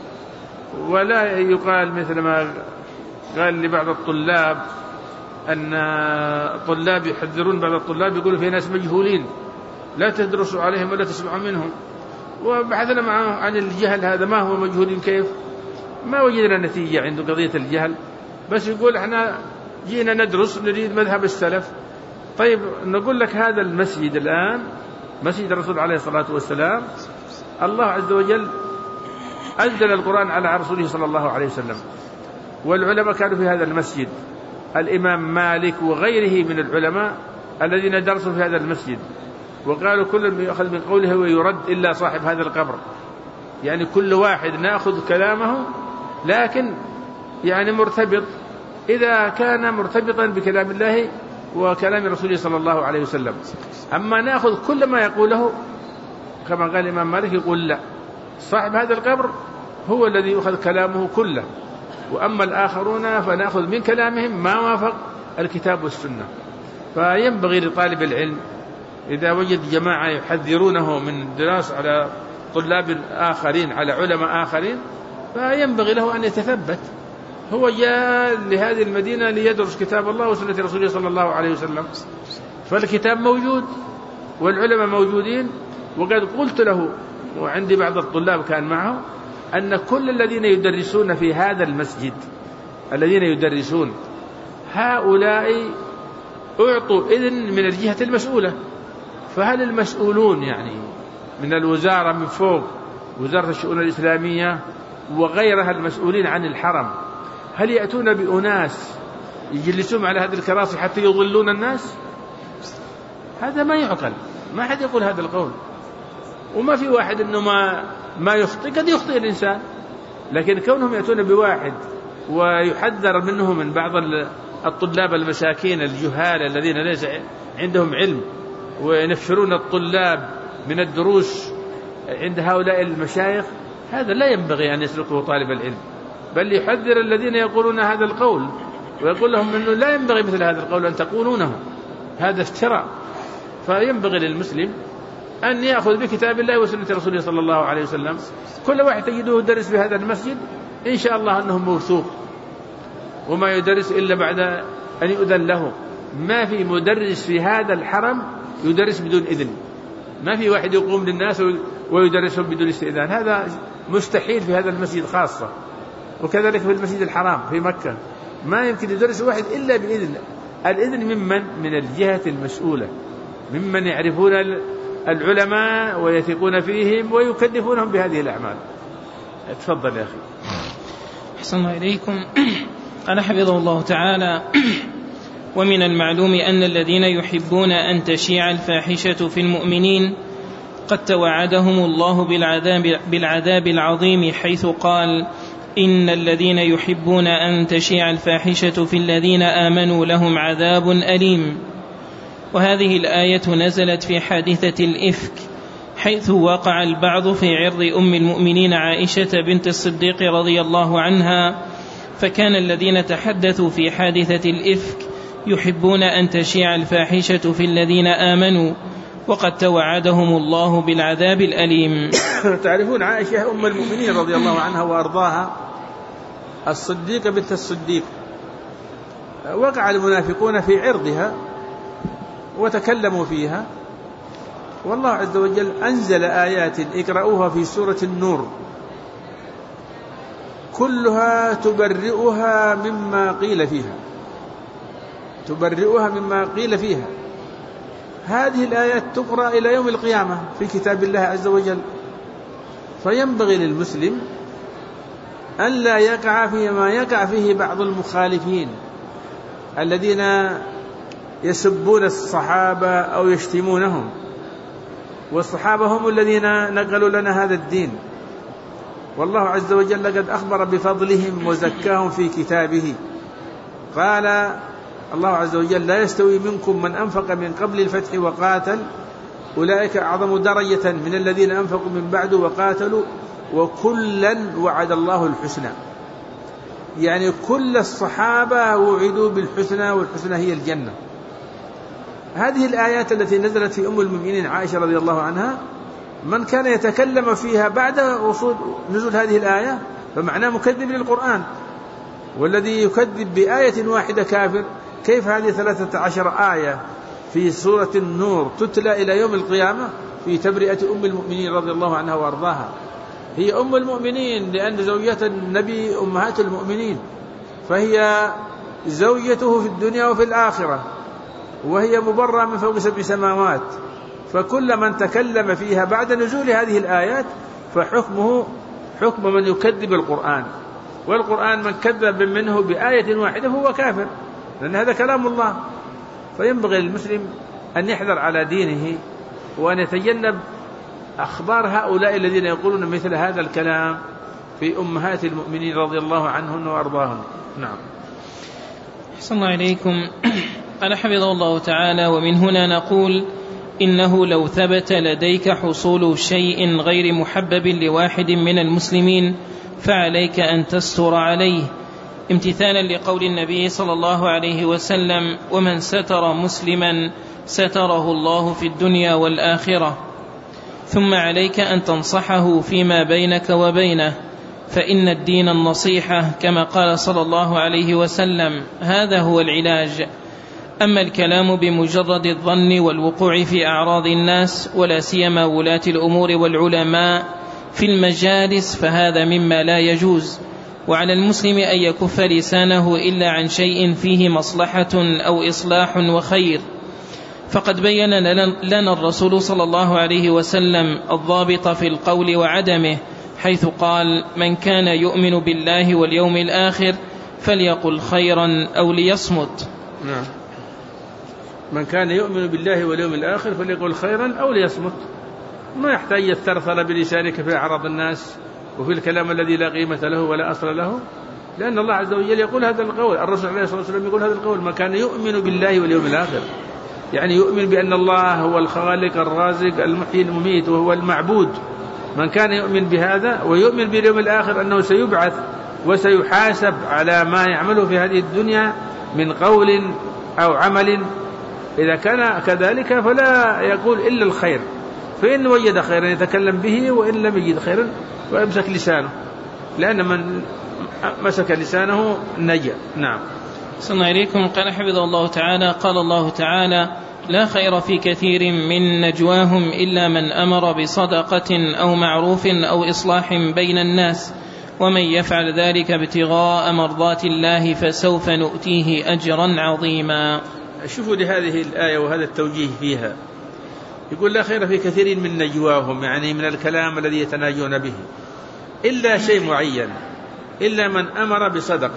ولا يقال مثل ما قال لبعض الطلاب أن الطلاب يحذرون بعض الطلاب، يقولوا في ناس مجهولين لا تدرسوا عليهم ولا تسمعوا منهم. وبحثنا معه عن الجهل، هذا ما هو مجهول كيف؟ ما وجدنا نتيجة عنده قضية الجهل، بس يقول احنا جينا ندرس نريد مذهب السلف. طيب نقول لك هذا المسجد الآن مسجد الرسول عليه الصلاة والسلام، الله عز وجل أنزل القرآن على رسوله صلى الله عليه وسلم، والعلماء كانوا في هذا المسجد، الإمام مالك وغيره من العلماء الذين درسوا في هذا المسجد، وقالوا كل يأخذ من قوله ويرد إلا صاحب هذا القبر. يعني كل واحد نأخذ كلامه، لكن يعني مرتبط، إذا كان مرتبطا بكلام الله وكلام رسوله صلى الله عليه وسلم. أما نأخذ كل ما يقوله كما قال الإمام مالك، يقول لا، صاحب هذا القبر هو الذي يأخذ كلامه كله، وأما الآخرون فنأخذ من كلامهم ما وافق الكتاب والسنة. فينبغي لطالب العلم إذا وجد جماعة يحذرونه من دراسة على طلاب آخرين على علماء آخرين، فينبغي له أن يتثبت. هو جاء لهذه المدينة ليدرس كتاب الله وسنة رسوله صلى الله عليه وسلم، فالكتاب موجود والعلماء موجودين. وقد قلت له، وعندي بعض الطلاب كان معه، أن كل الذين يدرسون في هذا المسجد، الذين يدرسون هؤلاء أعطوا إذن من الجهة المسؤولة. فهل المسؤولون يعني من الوزارة من فوق، وزارة الشؤون الإسلامية وغيرها المسؤولين عن الحرم، هل يأتون بأناس يجلسون على هذه الكراسي حتى يضلون الناس؟ هذا ما يعقل، ما حد يقول هذا القول. وما في واحد أنه ما يخطئ، قد يخطئ الإنسان، لكن كونهم يأتون بواحد ويحذر منه من بعض الطلاب المساكين الجهال الذين ليس عندهم علم، وينفرون الطلاب من الدروس عند هؤلاء المشايخ، هذا لا ينبغي أن يسلكه طالب العلم، بل يحذر الذين يقولون هذا القول ويقول لهم أنه لا ينبغي مثل هذا القول أن تقولونه، هذا افتراء. فينبغي للمسلم أن يأخذ بكتاب الله وسنة رسوله صلى الله عليه وسلم. كل واحد تجده يدرس في هذا المسجد إن شاء الله أنه موثوق، وما يدرس إلا بعد أن يؤذن له. ما في مدرس في هذا الحرم يدرس بدون إذن، ما في واحد يقوم للناس ويدرسهم بدون استئذان، هذا مستحيل في هذا المسجد خاصة. وكذلك في المسجد الحرام في مكة ما يمكن يدرس واحد إلا بإذن. الإذن من الجهة المسؤولة، ممن يعرفون العلماء ويثقون فيهم ويكلفونهم بهذه الأعمال. تفضل يا أخي. أحسن الله إليكم. قال حفظه الله تعالى: ومن المعلوم أن الذين يحبون أن تشيع الفاحشة في المؤمنين قد توعدهم الله بالعذاب العظيم، حيث قال: إن الذين يحبون أن تشيع الفاحشة في الذين آمنوا لهم عذاب أليم. وهذه الآية نزلت في حادثة الإفك، حيث وقع البعض في عرض أم المؤمنين عائشة بنت الصديق رضي الله عنها، فكان الذين تحدثوا في حادثة الإفك يحبون أن تشيع الفاحشة في الذين آمنوا، وقد توعدهم الله بالعذاب الأليم. تعرفون عائشة أم المؤمنين رضي الله عنها وأرضاها الصديقة بنت الصديق، وقع المنافقون في عرضها وتكلموا فيها، والله عز وجل أنزل آيات اقرأوها في سورة النور كلها تبرئها مما قيل فيها. هذه الآيات تقرأ إلى يوم القيامة في كتاب الله عز وجل، فينبغي للمسلم أن لا يقع فيما يقع فيه بعض المخالفين الذين يسبون الصحابة أو يشتمونهم، والصحابة هم الذين نقلوا لنا هذا الدين، والله عز وجل قد أخبر بفضلهم وزكاهم في كتابه. قال الله عز وجل: لا يستوي منكم من أنفق من قبل الفتح وقاتل أولئك أعظم درجة من الذين أنفقوا من بعد وقاتلوا وكلا وعد الله الحسنى. يعني كل الصحابة وعدوا بالحسنى، والحسنى هي الجنة. هذه الآيات التي نزلت في أم المؤمنين عائشة رضي الله عنها، من كان يتكلم فيها بعد نزول هذه الآية فمعناه مكذب للقرآن، والذي يكذب بآية واحدة كافر. كيف هذه 13 آية في سورة النور تتلى إلى يوم القيامة في تبرئة أم المؤمنين رضي الله عنها وأرضاها؟ هي أم المؤمنين لأن زوجة النبي أمهات المؤمنين، فهي زوجته في الدنيا وفي الآخرة، وهي مبرأة من فوق 7 سماوات. فكل من تكلم فيها بعد نزول هذه الآيات فحكمه حكم من يكذب القرآن، والقرآن من كذب منه بآية واحدة هو كافر، لأن هذا كلام الله. فينبغي للمسلم أن يحذر على دينه وأن يتجنب أخبار هؤلاء الذين يقولون مثل هذا الكلام في أمهات المؤمنين رضي الله عنهن وأرضاهن. نعم. أحسن الله إليكم. قال حفظه الله تعالى: ومن هنا نقول إنه لو ثبت لديك حصول شيء غير محبب لواحد من المسلمين فعليك أن تستر عليه، امتثالا لقول النبي صلى الله عليه وسلم: ومن ستر مسلما ستره الله في الدنيا والآخرة. ثم عليك أن تنصحه فيما بينك وبينه، فإن الدين النصيحة كما قال صلى الله عليه وسلم، هذا هو العلاج. أما الكلام بمجرد الظن والوقوع في أعراض الناس ولا سيما ولاة الأمور والعلماء في المجالس فهذا مما لا يجوز، وعلى المسلم أن يكف لسانه إلا عن شيء فيه مصلحة أو إصلاح وخير. فقد بين لنا الرسول صلى الله عليه وسلم الضابط في القول وعدمه، حيث قال: من كان يؤمن بالله واليوم الآخر فليقل خيرا أو ليصمت. نعم. من كان يؤمن بالله واليوم الآخر فليقل خيرا أو ليصمت. ما يحتاج يسترسل بلسانك في أعراض الناس وفي الكلام الذي لا قيمة له ولا أصل له، لأن الله عز وجل يقول هذا القول، الرسول عليه الصلاة والسلام يقول هذا القول: من كان يؤمن بالله واليوم الآخر، يعني يؤمن بأن الله هو الخالق الرازق المحيي المميت وهو المعبود. من كان يؤمن بهذا ويؤمن باليوم الآخر أنه سيبعث وسيحاسب على ما يعمله في هذه الدنيا من قول أو عمل، إذا كان كذلك فلا يقول إلا الخير، فإن وجد خيرا يتكلم به، وإن لم يجد خيرا ويمسك لسانه، لأن من مسك لسانه نجا. نعم. صلى إليكم. قال حفظه الله تعالى: قال الله تعالى: لا خير في كثير من نجواهم إلا من أمر بصدقة أو معروف أو إصلاح بين الناس، ومن يفعل ذلك ابتغاء مرضات الله فسوف نؤتيه أجرا عظيما. شوفوا لهذه الآية وهذا التوجيه فيها، يقول: لا خير في كثير من نجواهم، يعني من الكلام الذي يتناجون به، إلا شيء معين، إلا من أمر بصدقة.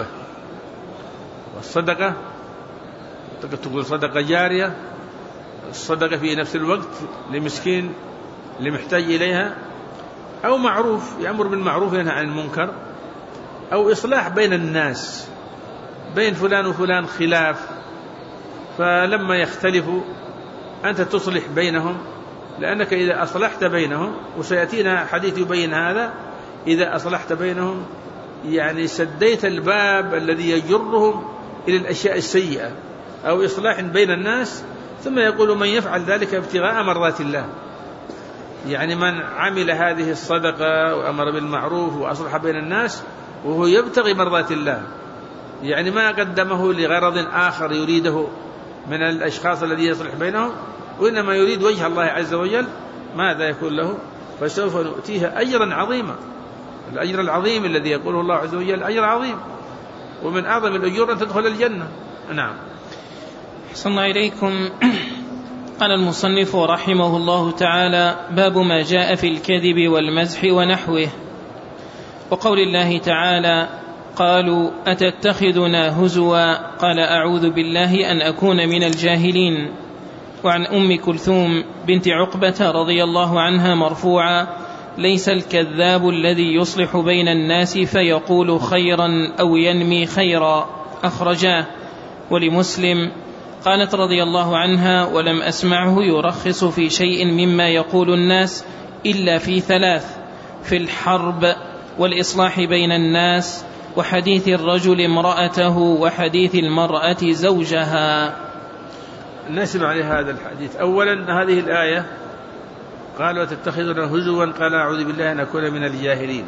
والصدقة تقول صدقة جارية، الصدقة في نفس الوقت لمسكين لمحتاج إليها، أو معروف يأمر بالمعروف وينهى عن المنكر، أو إصلاح بين الناس، بين فلان وفلان خلاف، فلما يختلفوا أنت تصلح بينهم، لأنك إذا أصلحت بينهم، وسيأتينا حديث يبين هذا، إذا أصلحت بينهم يعني سديت الباب الذي يجرهم إلى الأشياء السيئة، أو إصلاح بين الناس ثم يقول من يفعل ذلك ابتغاء مرضات الله، يعني من عمل هذه الصدقة وأمر بالمعروف وأصلح بين الناس وهو يبتغي مرضات الله، يعني ما قدمه لغرض آخر يريده من الأشخاص الذي يصلح بينهم، وإنما يريد وجه الله عز وجل، ماذا يكون له؟ فسوف نؤتيه أجرا عظيما. الأجر العظيم الذي يقوله الله عز وجل أجر عظيم، ومن أعظم الأجور أن تدخل الجنة. نعم. أحسن الله إليكم. قال المصنف رحمه الله تعالى: باب ما جاء في الكذب والمزح ونحوه. وقول الله تعالى: قالوا أتتخذنا هزوا قال أعوذ بالله أن أكون من الجاهلين. وعن أم كلثوم بنت عقبة رضي الله عنها مرفوعا: ليس الكذاب الذي يصلح بين الناس فيقول خيرا أو ينمي خيرا، أخرجاه. ولمسلم قالت رضي الله عنها: ولم أسمعه يرخص في شيء مما يقول الناس إلا في ثلاث: في الحرب والإصلاح بين الناس وحديث الرجل امرأته وحديث المرأة زوجها. نسمع لهذا الحديث. أولا هذه الآية قالوا تتخذنا هزوا قال أعوذ بالله أن أكون من الجاهلين،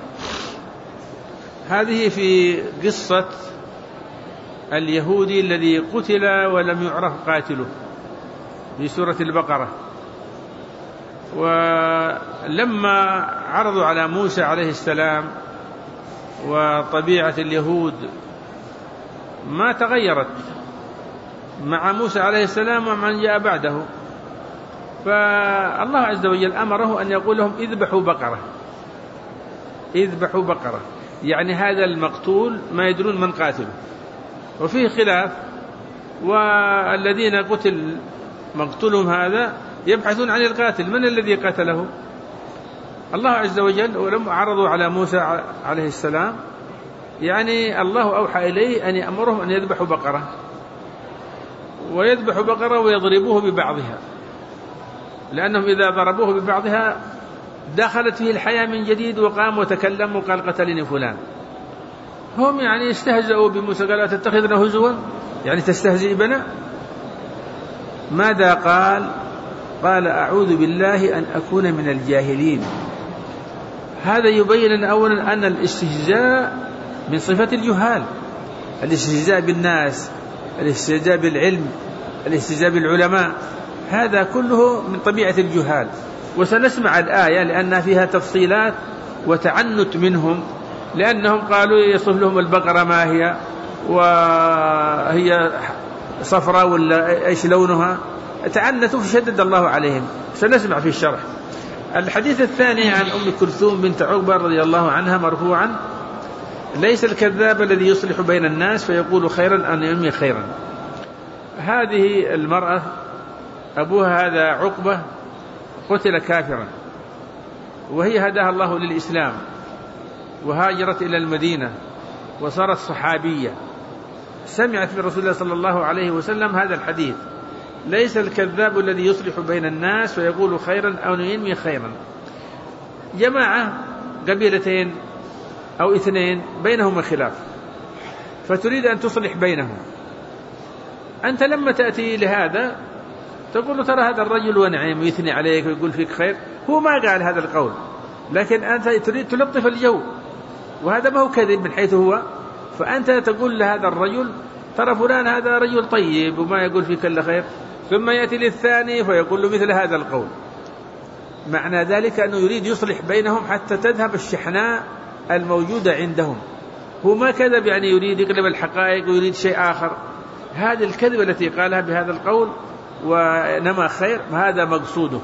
هذه في قصة اليهودي الذي قتل ولم يعرف قاتله في سورة البقرة. ولما عرضوا على موسى عليه السلام وطبيعة اليهود ما تغيرت مع موسى عليه السلام ومن جاء بعده، فالله عز وجل أمره أن يقول لهم اذبحوا بقرة، اذبحوا بقرة، يعني هذا المقتول ما يدرون من قاتله، وفيه خلاف، والذين قتل مقتولهم هذا يبحثون عن القاتل، من الذي قتله؟ الله عز وجل. ولما عرضوا على موسى عليه السلام يعني الله أوحى إليه أن يأمرهم أن يذبحوا بقرة، ويذبحوا بقرة ويضربوه ببعضها، لأنهم إذا ضربوه ببعضها دخلت فيه الحياة من جديد، وقام وتكلم وقال قتلني فلان. هم يعني استهزأوا بموسى، قالوا تتخذنا هزوا، يعني تستهزئ بنا. ماذا قال؟ قال أعوذ بالله أن أكون من الجاهلين. هذا يبين لنا أولا أن الاستهزاء من صفة الجهال، الاستهزاء بالناس، الاستهزاء بالعلم، الاستهزاء بالعلماء، هذا كله من طبيعة الجهال. وسنسمع الآية لأن فيها تفصيلات وتعنت منهم، لأنهم قالوا يصف لهم البقرة ما هي، وهي صفراء ولا إيش لونها، تعنتوا فشدد الله عليهم. سنسمع في الشرح. الحديث الثاني عن أم كلثوم بنت عقبة رضي الله عنها مرفوعا: ليس الكذاب الذي يصلح بين الناس فيقول خيرا أو ينمي خيرا. هذه المرأة أبوها هذا عقبة قتل كافرا، وهي هداها الله للإسلام وهاجرت إلى المدينة وصارت صحابية، سمعت من رسول الله صلى الله عليه وسلم هذا الحديث: ليس الكذاب الذي يصلح بين الناس ويقول خيرا أو ينمي خيرا. جماعة قبيلتين أو اثنين بينهما خلاف، فتريد أن تصلح بينهم، أنت لما تأتي لهذا تقول له ترى هذا الرجل ونعم ويثني عليك ويقول فيك خير، هو ما قال هذا القول، لكن أنت تريد تلطف الجو، وهذا ما هو كذب من حيث هو، فأنت تقول لهذا الرجل ترى فلان هذا رجل طيب وما يقول فيك إلا خير، ثم يأتي للثاني فيقول له مثل هذا القول. معنى ذلك أنه يريد يصلح بينهم حتى تذهب الشحناء الموجودة عندهم. هو ما كذب يعني يريد يقلب الحقائق ويريد شيء آخر. هذه الكذبة التي قالها بهذا القول ونما خير، هذا مقصوده.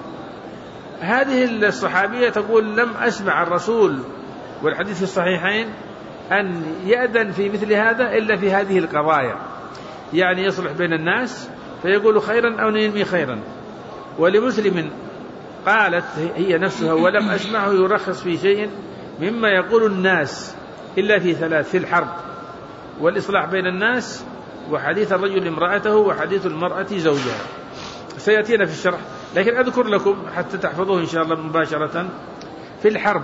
هذه الصحابية تقول: لم أسمع الرسول والحديث في الصحيحين أن يأذن في مثل هذا إلا في هذه القضايا، يعني يصلح بين الناس فيقول خيرا أو ينمي خيرا. ولمسلم قالت هي نفسها: ولم أسمعه يرخص في شيء مما يقول الناس إلا في ثلاث: في الحرب والإصلاح بين الناس وحديث الرجل امرأته وحديث المرأة زوجها. سيأتينا في الشرح، لكن أذكر لكم حتى تحفظوه إن شاء الله مباشرة. في الحرب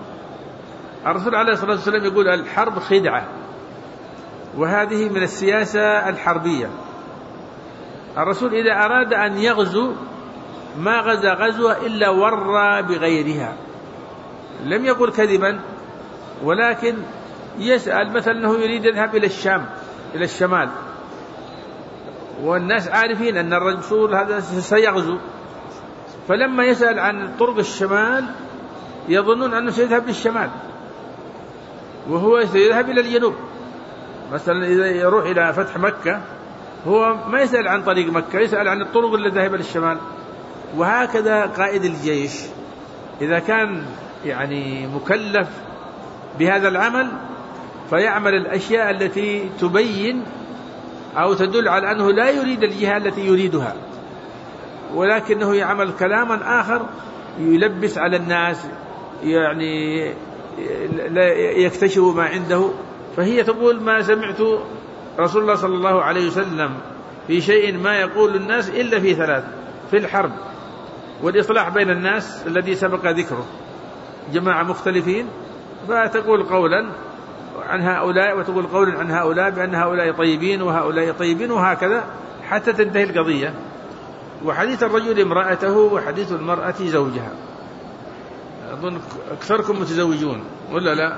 الرسول عليه الصلاة والسلام يقول: الحرب خدعة، وهذه من السياسة الحربية، الرسول إذا أراد أن يغزو ما غزا غزوة إلا ورى بغيرها، لم يقل كذبا، ولكن يسأل مثلا أنه يريد يذهب إلى الشام إلى الشمال، والناس عارفين أن الرسول هذا سيغزو، فلما يسأل عن طرق الشمال يظنون أنه سيذهب للشمال وهو سيذهب إلى الجنوب. مثلا إذا يروح إلى فتح مكة هو ما يسأل عن طريق مكة، يسأل عن الطرق التي ذهب للشمال. وهكذا قائد الجيش إذا كان يعني مكلف بهذا العمل فيعمل الأشياء التي تبين أو تدل على أنه لا يريد الجهة التي يريدها، ولكنه يعمل كلاما آخر يلبس على الناس، يعني لا يكتشفوا ما عنده. فهي تقول ما سمعت رسول الله صلى الله عليه وسلم في شيء ما يقول الناس إلا في ثلاث: في الحرب، والإصلاح بين الناس الذي سبق ذكره، جماعة مختلفين فتقول قولا عن هؤلاء وتقول قولا عن هؤلاء بأن هؤلاء طيبين وهؤلاء طيبين، وهكذا حتى تنتهي القضية. وحديث الرجل امرأته وحديث المرأة زوجها، أظن أكثركم متزوجون ولا لا؟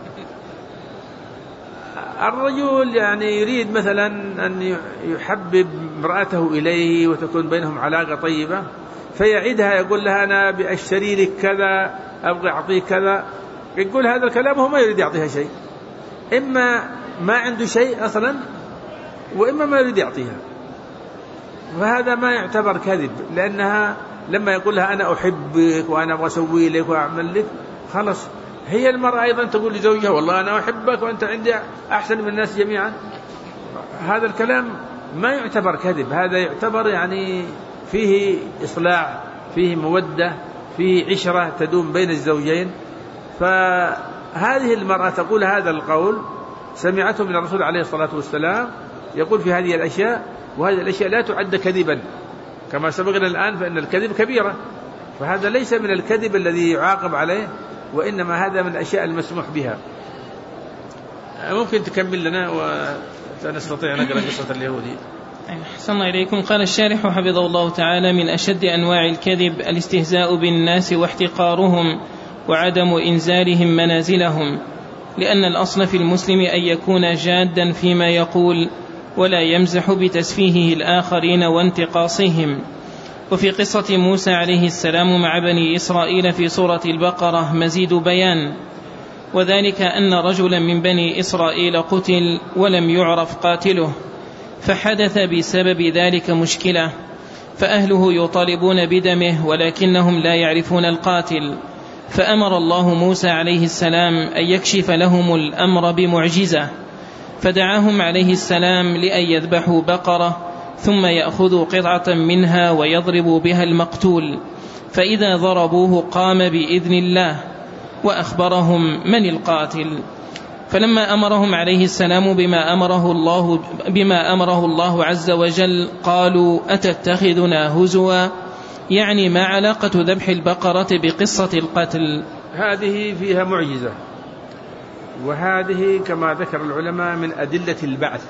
الرجل يعني يريد مثلا أن يحبب امرأته إليه وتكون بينهم علاقة طيبة، فيعدها يقول لها أنا بأشتري لك كذا، أبغى أعطيك كذا، يقول هذا الكلام وهو ما يريد يعطيها شيء، إما ما عنده شيء أصلا وإما ما يريد يعطيها، وهذا ما يعتبر كذب، لأنها لما يقول لها أنا أحبك وأنا أبغى أسوي لك وأعمل لك، خلاص هي المرأة أيضا تقول لزوجها والله أنا أحبك وأنت عندي أحسن من الناس جميعا. هذا الكلام ما يعتبر كذب، هذا يعتبر يعني فيه إصلاح، فيه مودة، فيه عشرة تدوم بين الزوجين. فهذه المرأة تقول هذا القول سمعته من الرسول عليه الصلاة والسلام يقول في هذه الأشياء، وهذه الأشياء لا تعد كذبا كما سبقنا الآن، فإن الكذب كبيرة، فهذا ليس من الكذب الذي يعاقب عليه، وإنما هذا من الأشياء المسموح بها. ممكن تكمل لنا ونستطيع نقرأ قصة اليهودي. أحسن الله إليكم. قال الشارح حفظه الله تعالى: من أشد أنواع الكذب الاستهزاء بالناس واحتقارهم وعدم إنزالهم منازلهم، لأن الأصل في المسلم أن يكون جادا فيما يقول ولا يمزح بتسفيهه الآخرين وانتقاصهم. وفي قصة موسى عليه السلام مع بني إسرائيل في سورة البقرة مزيد بيان، وذلك أن رجلا من بني إسرائيل قتل ولم يعرف قاتله، فحدث بسبب ذلك مشكلة، فأهله يطالبون بدمه ولكنهم لا يعرفون القاتل، فأمر الله موسى عليه السلام أن يكشف لهم الأمر بمعجزة، فدعاهم عليه السلام لأن يذبحوا بقرة ثم يأخذوا قطعة منها ويضربوا بها المقتول، فإذا ضربوه قام بإذن الله وأخبرهم من القاتل. فلما أمرهم عليه السلام بما أمره الله عز وجل قالوا: أتتخذنا هزوا؟ يعني ما علاقة ذبح البقرة بقصة القتل؟ هذه فيها معجزة، وهذه كما ذكر العلماء من أدلة البعث،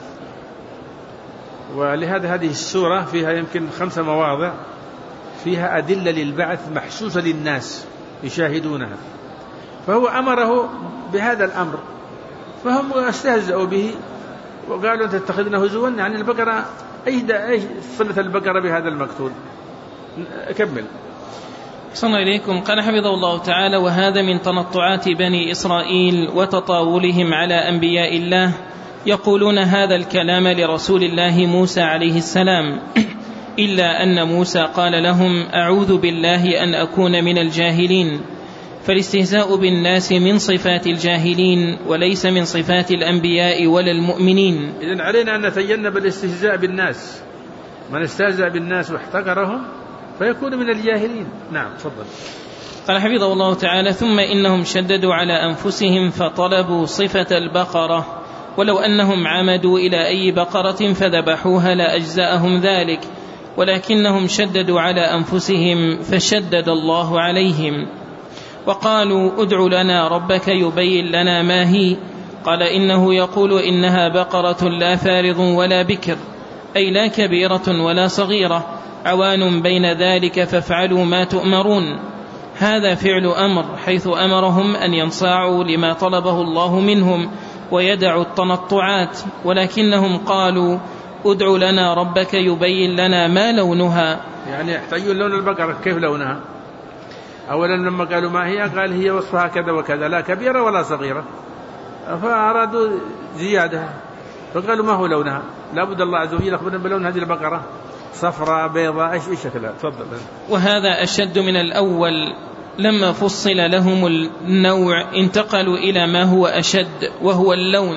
ولهذا هذه السورة فيها يمكن 5 مواضع فيها أدلة للبعث محسوسة للناس يشاهدونها، فهو أمره بهذا الأمر، فهم استهزأوا به وقالوا: أنت تتخذنا هزوا؟ يعني البقرة إيش صلة البقرة بهذا المقتول؟ كمل. صلى الله إليكم. قال حفظه الله تعالى: وهذا من تنطعات بني إسرائيل وتطاولهم على أنبياء الله، يقولون هذا الكلام لرسول الله موسى عليه السلام، إلا أن موسى قال لهم: أعوذ بالله أن أكون من الجاهلين. فالاستهزاء بالناس من صفات الجاهلين وليس من صفات الأنبياء ولا المؤمنين. إذن علينا أن نتجنب الاستهزاء بالناس، من استهزأ بالناس واحتقرهم فيكون من الجاهلين. نعم تفضل. قال حفظه الله تعالى: ثم إنهم شددوا على أنفسهم فطلبوا صفة البقرة، ولو أنهم عمدوا إلى أي بقرة فذبحوها لأجزأهم ذلك، ولكنهم شددوا على أنفسهم فشدد الله عليهم، وقالوا: ادع لنا ربك يبين لنا ما هي. قال: إنه يقول إنها بقرة لا فارض ولا بكر، أي لا كبيرة ولا صغيرة، عوان بين ذلك فافعلوا ما تؤمرون. هذا فعل أمر، حيث أمرهم أن ينصاعوا لما طلبه الله منهم ويدعوا التنطعات، ولكنهم قالوا ادع لنا ربك يبين لنا ما لونها. يعني يحتاجون لون البقرة كيف لونها؟ أولا لما قالوا ما هي، قال هي وصفها كذا وكذا، لا كبيرة ولا صغيرة، فأرادوا زيادة فقالوا ما هو لونها؟ لابد الله عز وجل أخبرنا بلون هذه البقرة، صفراء بيضاء إيش شكلها؟ تفضل. وهذا أشد من الأول، لما فصل لهم النوع انتقلوا إلى ما هو أشد وهو اللون،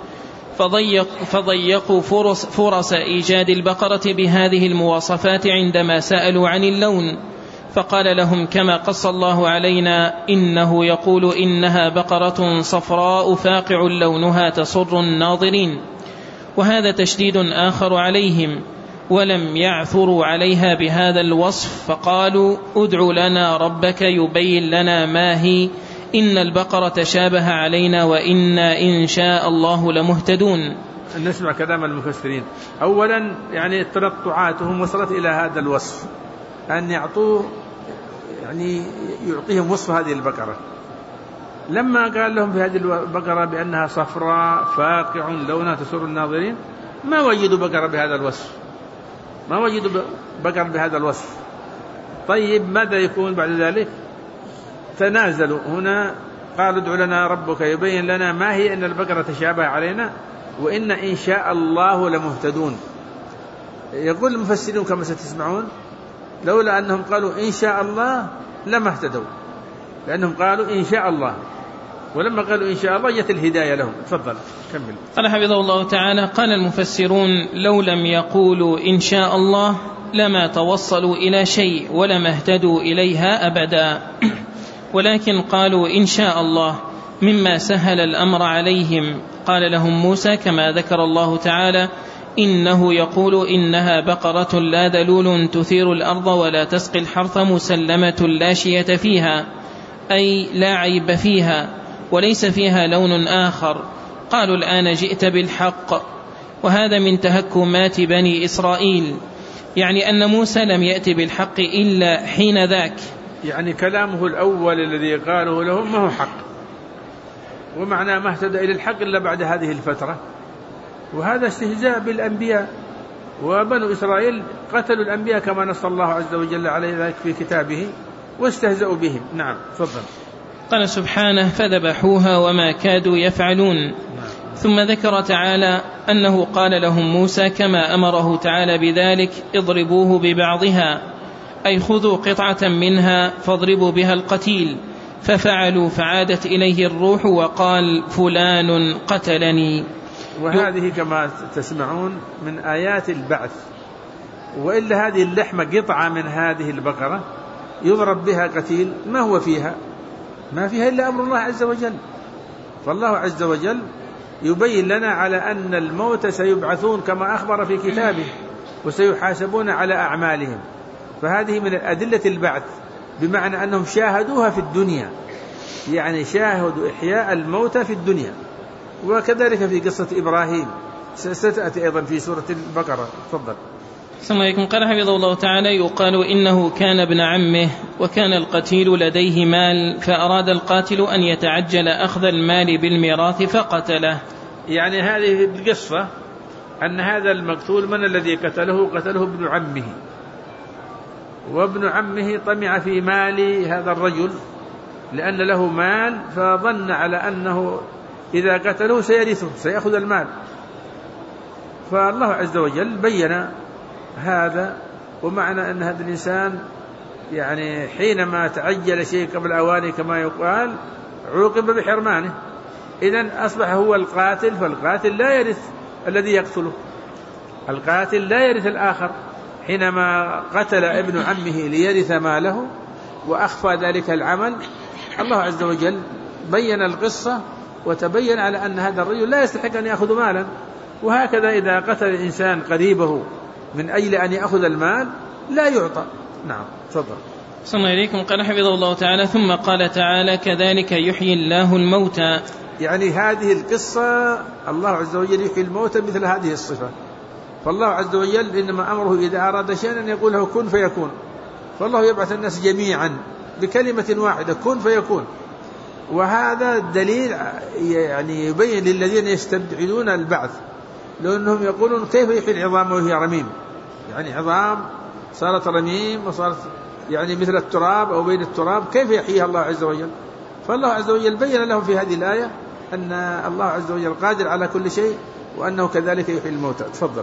فضيقوا فرص إيجاد البقرة بهذه المواصفات عندما سألوا عن اللون، فقال لهم كما قص الله علينا إنه يقول إنها بقرة صفراء فاقع لونها تسر الناظرين. وهذا تشديد آخر عليهم، ولم يعثروا عليها بهذا الوصف، فقالوا ادع لنا ربك يبين لنا ما هي، إن البقرة تشابه علينا وإنا إن شاء الله لمهتدون. نسمع كلام المفسرين. أولا يعني تنطعاتهم وصلت إلى هذا الوصف، أن يعطوه يعني يعطيهم وصف هذه البقرة. لما قال لهم في هذه البقرة بأنها صفراء فاقع لونها تسر الناظرين، ما وجدوا بقرة بهذا الوصف، ما وجدوا بقرة بهذا الوصف. طيب ماذا يكون بعد ذلك؟ تنازلوا هنا، قالوا ادع لنا ربك يبين لنا ما هي، إن البقرة تشابه علينا وإن إن شاء الله لمهتدون. يقول المفسرون كما ستسمعون لولا أنهم قالوا إن شاء الله لما اهتدوا، لأنهم قالوا إن شاء الله، ولما قالوا إن شاء الله جت الهداية لهم. تفضل كمل. قال حفظه الله تعالى: قال المفسرون لو لم يقولوا إن شاء الله لما توصلوا إلى شيء ولما اهتدوا إليها أبدا، ولكن قالوا إن شاء الله مما سهل الأمر عليهم. قال لهم موسى كما ذكر الله تعالى: إنه يقول إنها بقرة لا ذلول تثير الأرض ولا تسقي الحرث مسلمة لا شية فيها، أي لا عيب فيها وليس فيها لون آخر. قالوا الآن جئت بالحق. وهذا من تهكمات بني إسرائيل، يعني أن موسى لم يأتي بالحق إلا حين ذاك، يعني كلامه الأول الذي قاله لهم ما هو حق، ومعنى ما اهتدى إلى الحق إلا بعد هذه الفترة. وهذا استهزاء بالأنبياء، وبنو إسرائيل قتلوا الأنبياء كما نص الله عز وجل عليه ذلك في كتابه واستهزأوا بهم. نعم تفضل. قال سبحانه: فذبحوها وما كادوا يفعلون. ثم ذكر تعالى أنه قال لهم موسى كما أمره تعالى بذلك: اضربوه ببعضها، أي خذوا قطعة منها فاضربوا بها القتيل. ففعلوا فعادت إليه الروح وقال فلان قتلني. وهذه كما تسمعون من آيات البعث، وإلا هذه اللحمة قطعة من هذه البقرة يضرب بها قتيل، ما هو فيها؟ ما فيها إلا أمر الله عز وجل. فالله عز وجل يبين لنا على أن الموت سيبعثون كما أخبر في كتابه، وسيحاسبون على أعمالهم. فهذه من أدلة البعث، بمعنى أنهم شاهدوها في الدنيا، يعني شاهدوا إحياء الموتى في الدنيا. وكذلك في قصة إبراهيم ستأتي أيضا في سورة البقرة. تفضل. ثم يكون قال حفظه الله تعالى: يقال إنه كان ابن عمه وكان القتيل لديه مال، فأراد القاتل أن يتعجل أخذ المال بالميراث فقتله. يعني هذه القصة أن هذا المقتول من الذي قتله؟ قتله ابن عمه، وابن عمه طمع في مال هذا الرجل لأن له مال، فظن على أنه إذا قتله سيرثه، سيأخذ المال. فالله عز وجل بين هذا، ومعنى أن هذا الإنسان يعني حينما تعجل شيء قبل أوانه كما يقال عوقب بحرمانه. إذن أصبح هو القاتل، فالقاتل لا يرث الذي يقتله، القاتل لا يرث الآخر. حينما قتل ابن عمه ليرث ماله وأخفى ذلك العمل، الله عز وجل بين القصة وتبين على أن هذا الرجل لا يستحق أن يأخذ مالا. وهكذا إذا قتل الإنسان قريبه من أجل أن يأخذ المال لا يعطى. نعم تفضل. صلى إليكم. قال حفظه الله تعالى: ثم قال تعالى: كذلك يحيي الله الموتى. يعني هذه القصة الله عز وجل يحيي الموتى مثل هذه الصفة، فالله عز وجل إنما أمره إذا أراد شيئا أن يقول له كن فيكون، فالله يبعث الناس جميعا بكلمة واحدة كن فيكون. وهذا دليل يعني يبين للذين يستبعدون البعث، لأنهم يقولون كيف يحيي العظام وهي رميم، يعني عظام صارت رميم وصارت يعني مثل التراب أو بين التراب، كيف يحييها الله عز وجل؟ فالله عز وجل بين لهم في هذه الآية أن الله عز وجل قادر على كل شيء، وأنه كذلك يحيي الموتى. تفضل.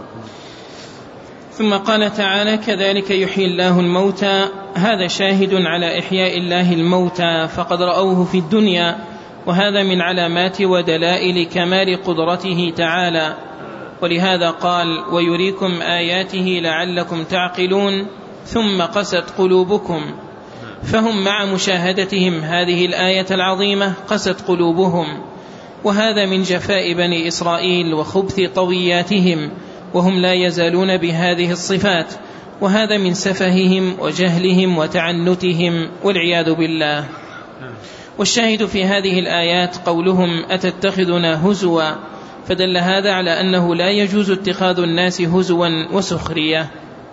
ثم قال تعالى: كذلك يحيي الله الموتى. هذا شاهد على إحياء الله الموتى، فقد رأوه في الدنيا، وهذا من علامات ودلائل كمال قدرته تعالى. ولهذا قال: ويريكم آياته لعلكم تعقلون، ثم قست قلوبكم. فهم مع مشاهدتهم هذه الآية العظيمة قست قلوبهم، وهذا من جفاء بني إسرائيل وخبث طوياتهم، وهم لا يزالون بهذه الصفات، وهذا من سفههم وجهلهم وتعنتهم والعياذ بالله. والشاهد في هذه الآيات قولهم: أتتخذنا هزوا، فدل هذا على أنه لا يجوز اتخاذ الناس هزوا وسخرية.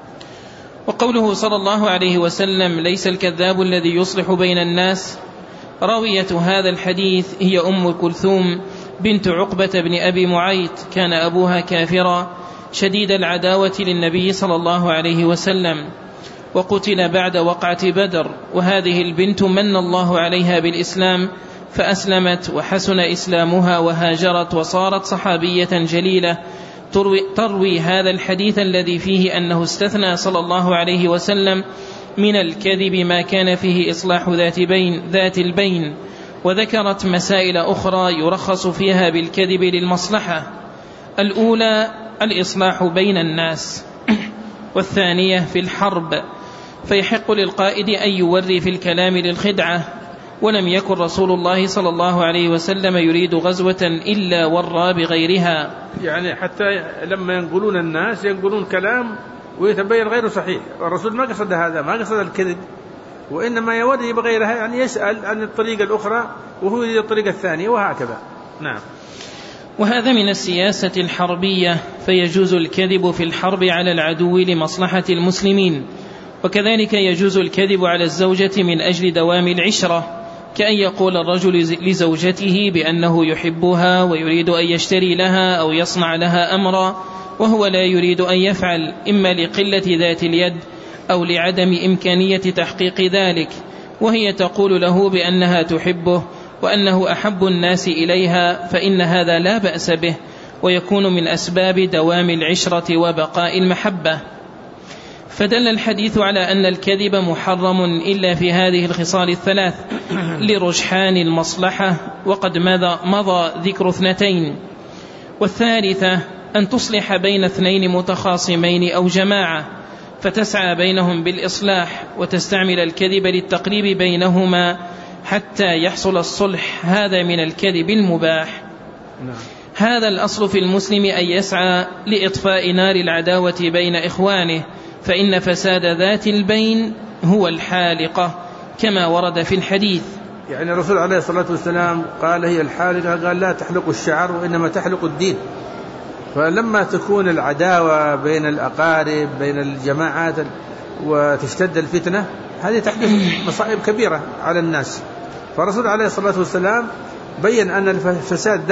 وقوله صلى الله عليه وسلم: ليس الكذاب الذي يصلح بين الناس. راوية هذا الحديث هي أم كلثوم بنت عقبة بن أبي معيط، كان أبوها كافرا شديد العداوة للنبي صلى الله عليه وسلم، وقتل بعد وقعة بدر. وهذه البنت من الله عليها بالإسلام، فأسلمت وحسن إسلامها وهاجرت وصارت صحابية جليلة، تروي هذا الحديث الذي فيه أنه استثنى صلى الله عليه وسلم من الكذب ما كان فيه إصلاح ذات البين، وذكرت مسائل أخرى يرخص فيها بالكذب للمصلحة. الأولى الإصلاح بين الناس، والثانية في الحرب، فيحق للقائد أن يوري في الكلام للخدعة، ولم يكن رسول الله صلى الله عليه وسلم يريد غزوة إلا ورى بغيرها. يعني حتى لما ينقلون الناس ينقلون كلام ويتبين غير صحيح، والرسول ما قصد هذا، ما قصد الكذب، وإنما يوري بغيرها، يعني يسأل عن الطريقة الأخرى وهو يريد الطريقة الثانية، وهكذا. نعم. وهذا من السياسة الحربية، فيجوز الكذب في الحرب على العدو لمصلحة المسلمين، وكذلك يجوز الكذب على الزوجة من أجل دوام العشرة، كأن يقول الرجل لزوجته بأنه يحبها ويريد أن يشتري لها أو يصنع لها أمرا، وهو لا يريد أن يفعل، إما لقلة ذات اليد أو لعدم إمكانية تحقيق ذلك، وهي تقول له بأنها تحبه وأنه أحب الناس إليها، فإن هذا لا بأس به، ويكون من أسباب دوام العشرة وبقاء المحبة. فدل الحديث على أن الكذب محرم إلا في هذه الخصال الثلاث لرجحان المصلحة، وقد مضى ذكر اثنتين. والثالثة أن تصلح بين اثنين متخاصمين أو جماعة، فتسعى بينهم بالإصلاح، وتستعمل الكذب للتقريب بينهما حتى يحصل الصلح، هذا من الكذب المباح. هذا الأصل في المسلم أن يسعى لإطفاء نار العداوة بين إخوانه، فإن فساد ذات البين هو الحالقة كما ورد في الحديث. يعني الرسول عليه الصلاة والسلام قال هي الحالقة، قال لا تحلق الشعر وإنما تحلق الدين. فلما تكون العداوة بين الأقارب بين الجماعات وتشتد الفتنة، هذه تحدث مصائب كبيرة على الناس. فالرسول عليه الصلاة والسلام بين أن الفساد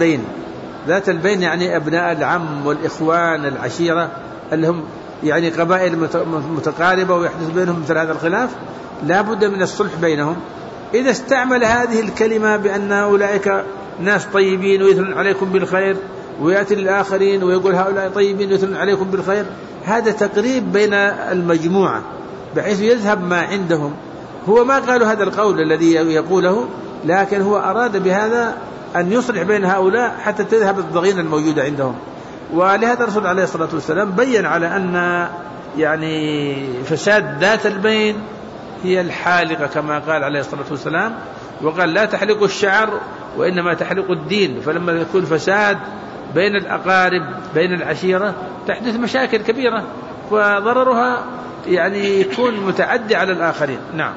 ذات البين يعني أبناء العم والإخوان العشيرة اللي هم يعني قبائل متقاربة ويحدث بينهم مثل هذا الخلاف، لا بد من الصلح بينهم. إذا استعمل هذه الكلمة بأن أولئك ناس طيبين ويثنون عليكم بالخير، ويأتي للآخرين ويقول هؤلاء طيبين ويثنون عليكم بالخير، هذا تقريب بين المجموعة بحيث يذهب ما عندهم. هو ما قالوا هذا القول الذي يقوله، لكن هو أراد بهذا أن يصلح بين هؤلاء حتى تذهب الضغينة الموجودة عندهم. ولهذا الرسول عليه الصلاة والسلام بين على أن يعني فساد ذات البين هي الحالقة كما قال عليه الصلاة والسلام، وقال لا تحلق الشعر وإنما تحلق الدين. فلما يكون فساد بين الأقارب بين العشيرة تحدث مشاكل كبيرة، وضررها يعني يكون متعدي على الآخرين. نعم.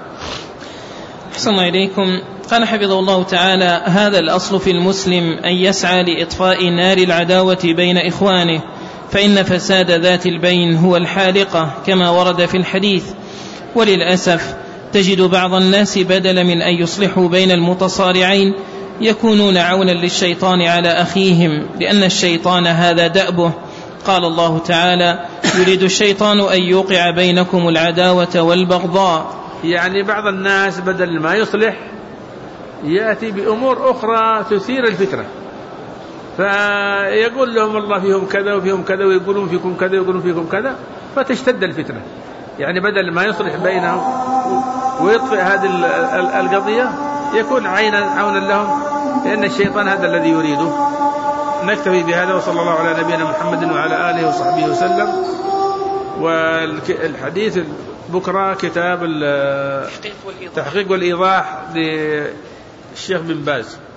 أحسن الله إليكم. قال حفظه الله تعالى: هذا الأصل في المسلم أن يسعى لإطفاء نار العداوة بين إخوانه، فإن فساد ذات البين هو الحالقة كما ورد في الحديث. وللأسف تجد بعض الناس بدلا من أن يصلحوا بين المتصارعين يكونون عونا للشيطان على أخيهم، لأن الشيطان هذا دأبه. قال الله تعالى: يريد الشيطان أن يوقع بينكم العداوة والبغضاء. يعني بعض الناس بدل ما يصلح يأتي بأمور أخرى تثير الفتنة، فيقول لهم الله فيهم كذا وفيهم كذا، ويقولون فيكم كذا ويقولون فيكم كذا، فتشتد الفتنة. يعني بدل ما يصلح بينهم ويطفئ هذه القضية يكون عونا لهم، لأن الشيطان هذا الذي يريده. نكتفي بهذا، وصلى الله على نبينا محمد وعلى آله وصحبه وسلم. والحديث بكرة كتاب التحقيق والإيضاح للشيخ بن باز.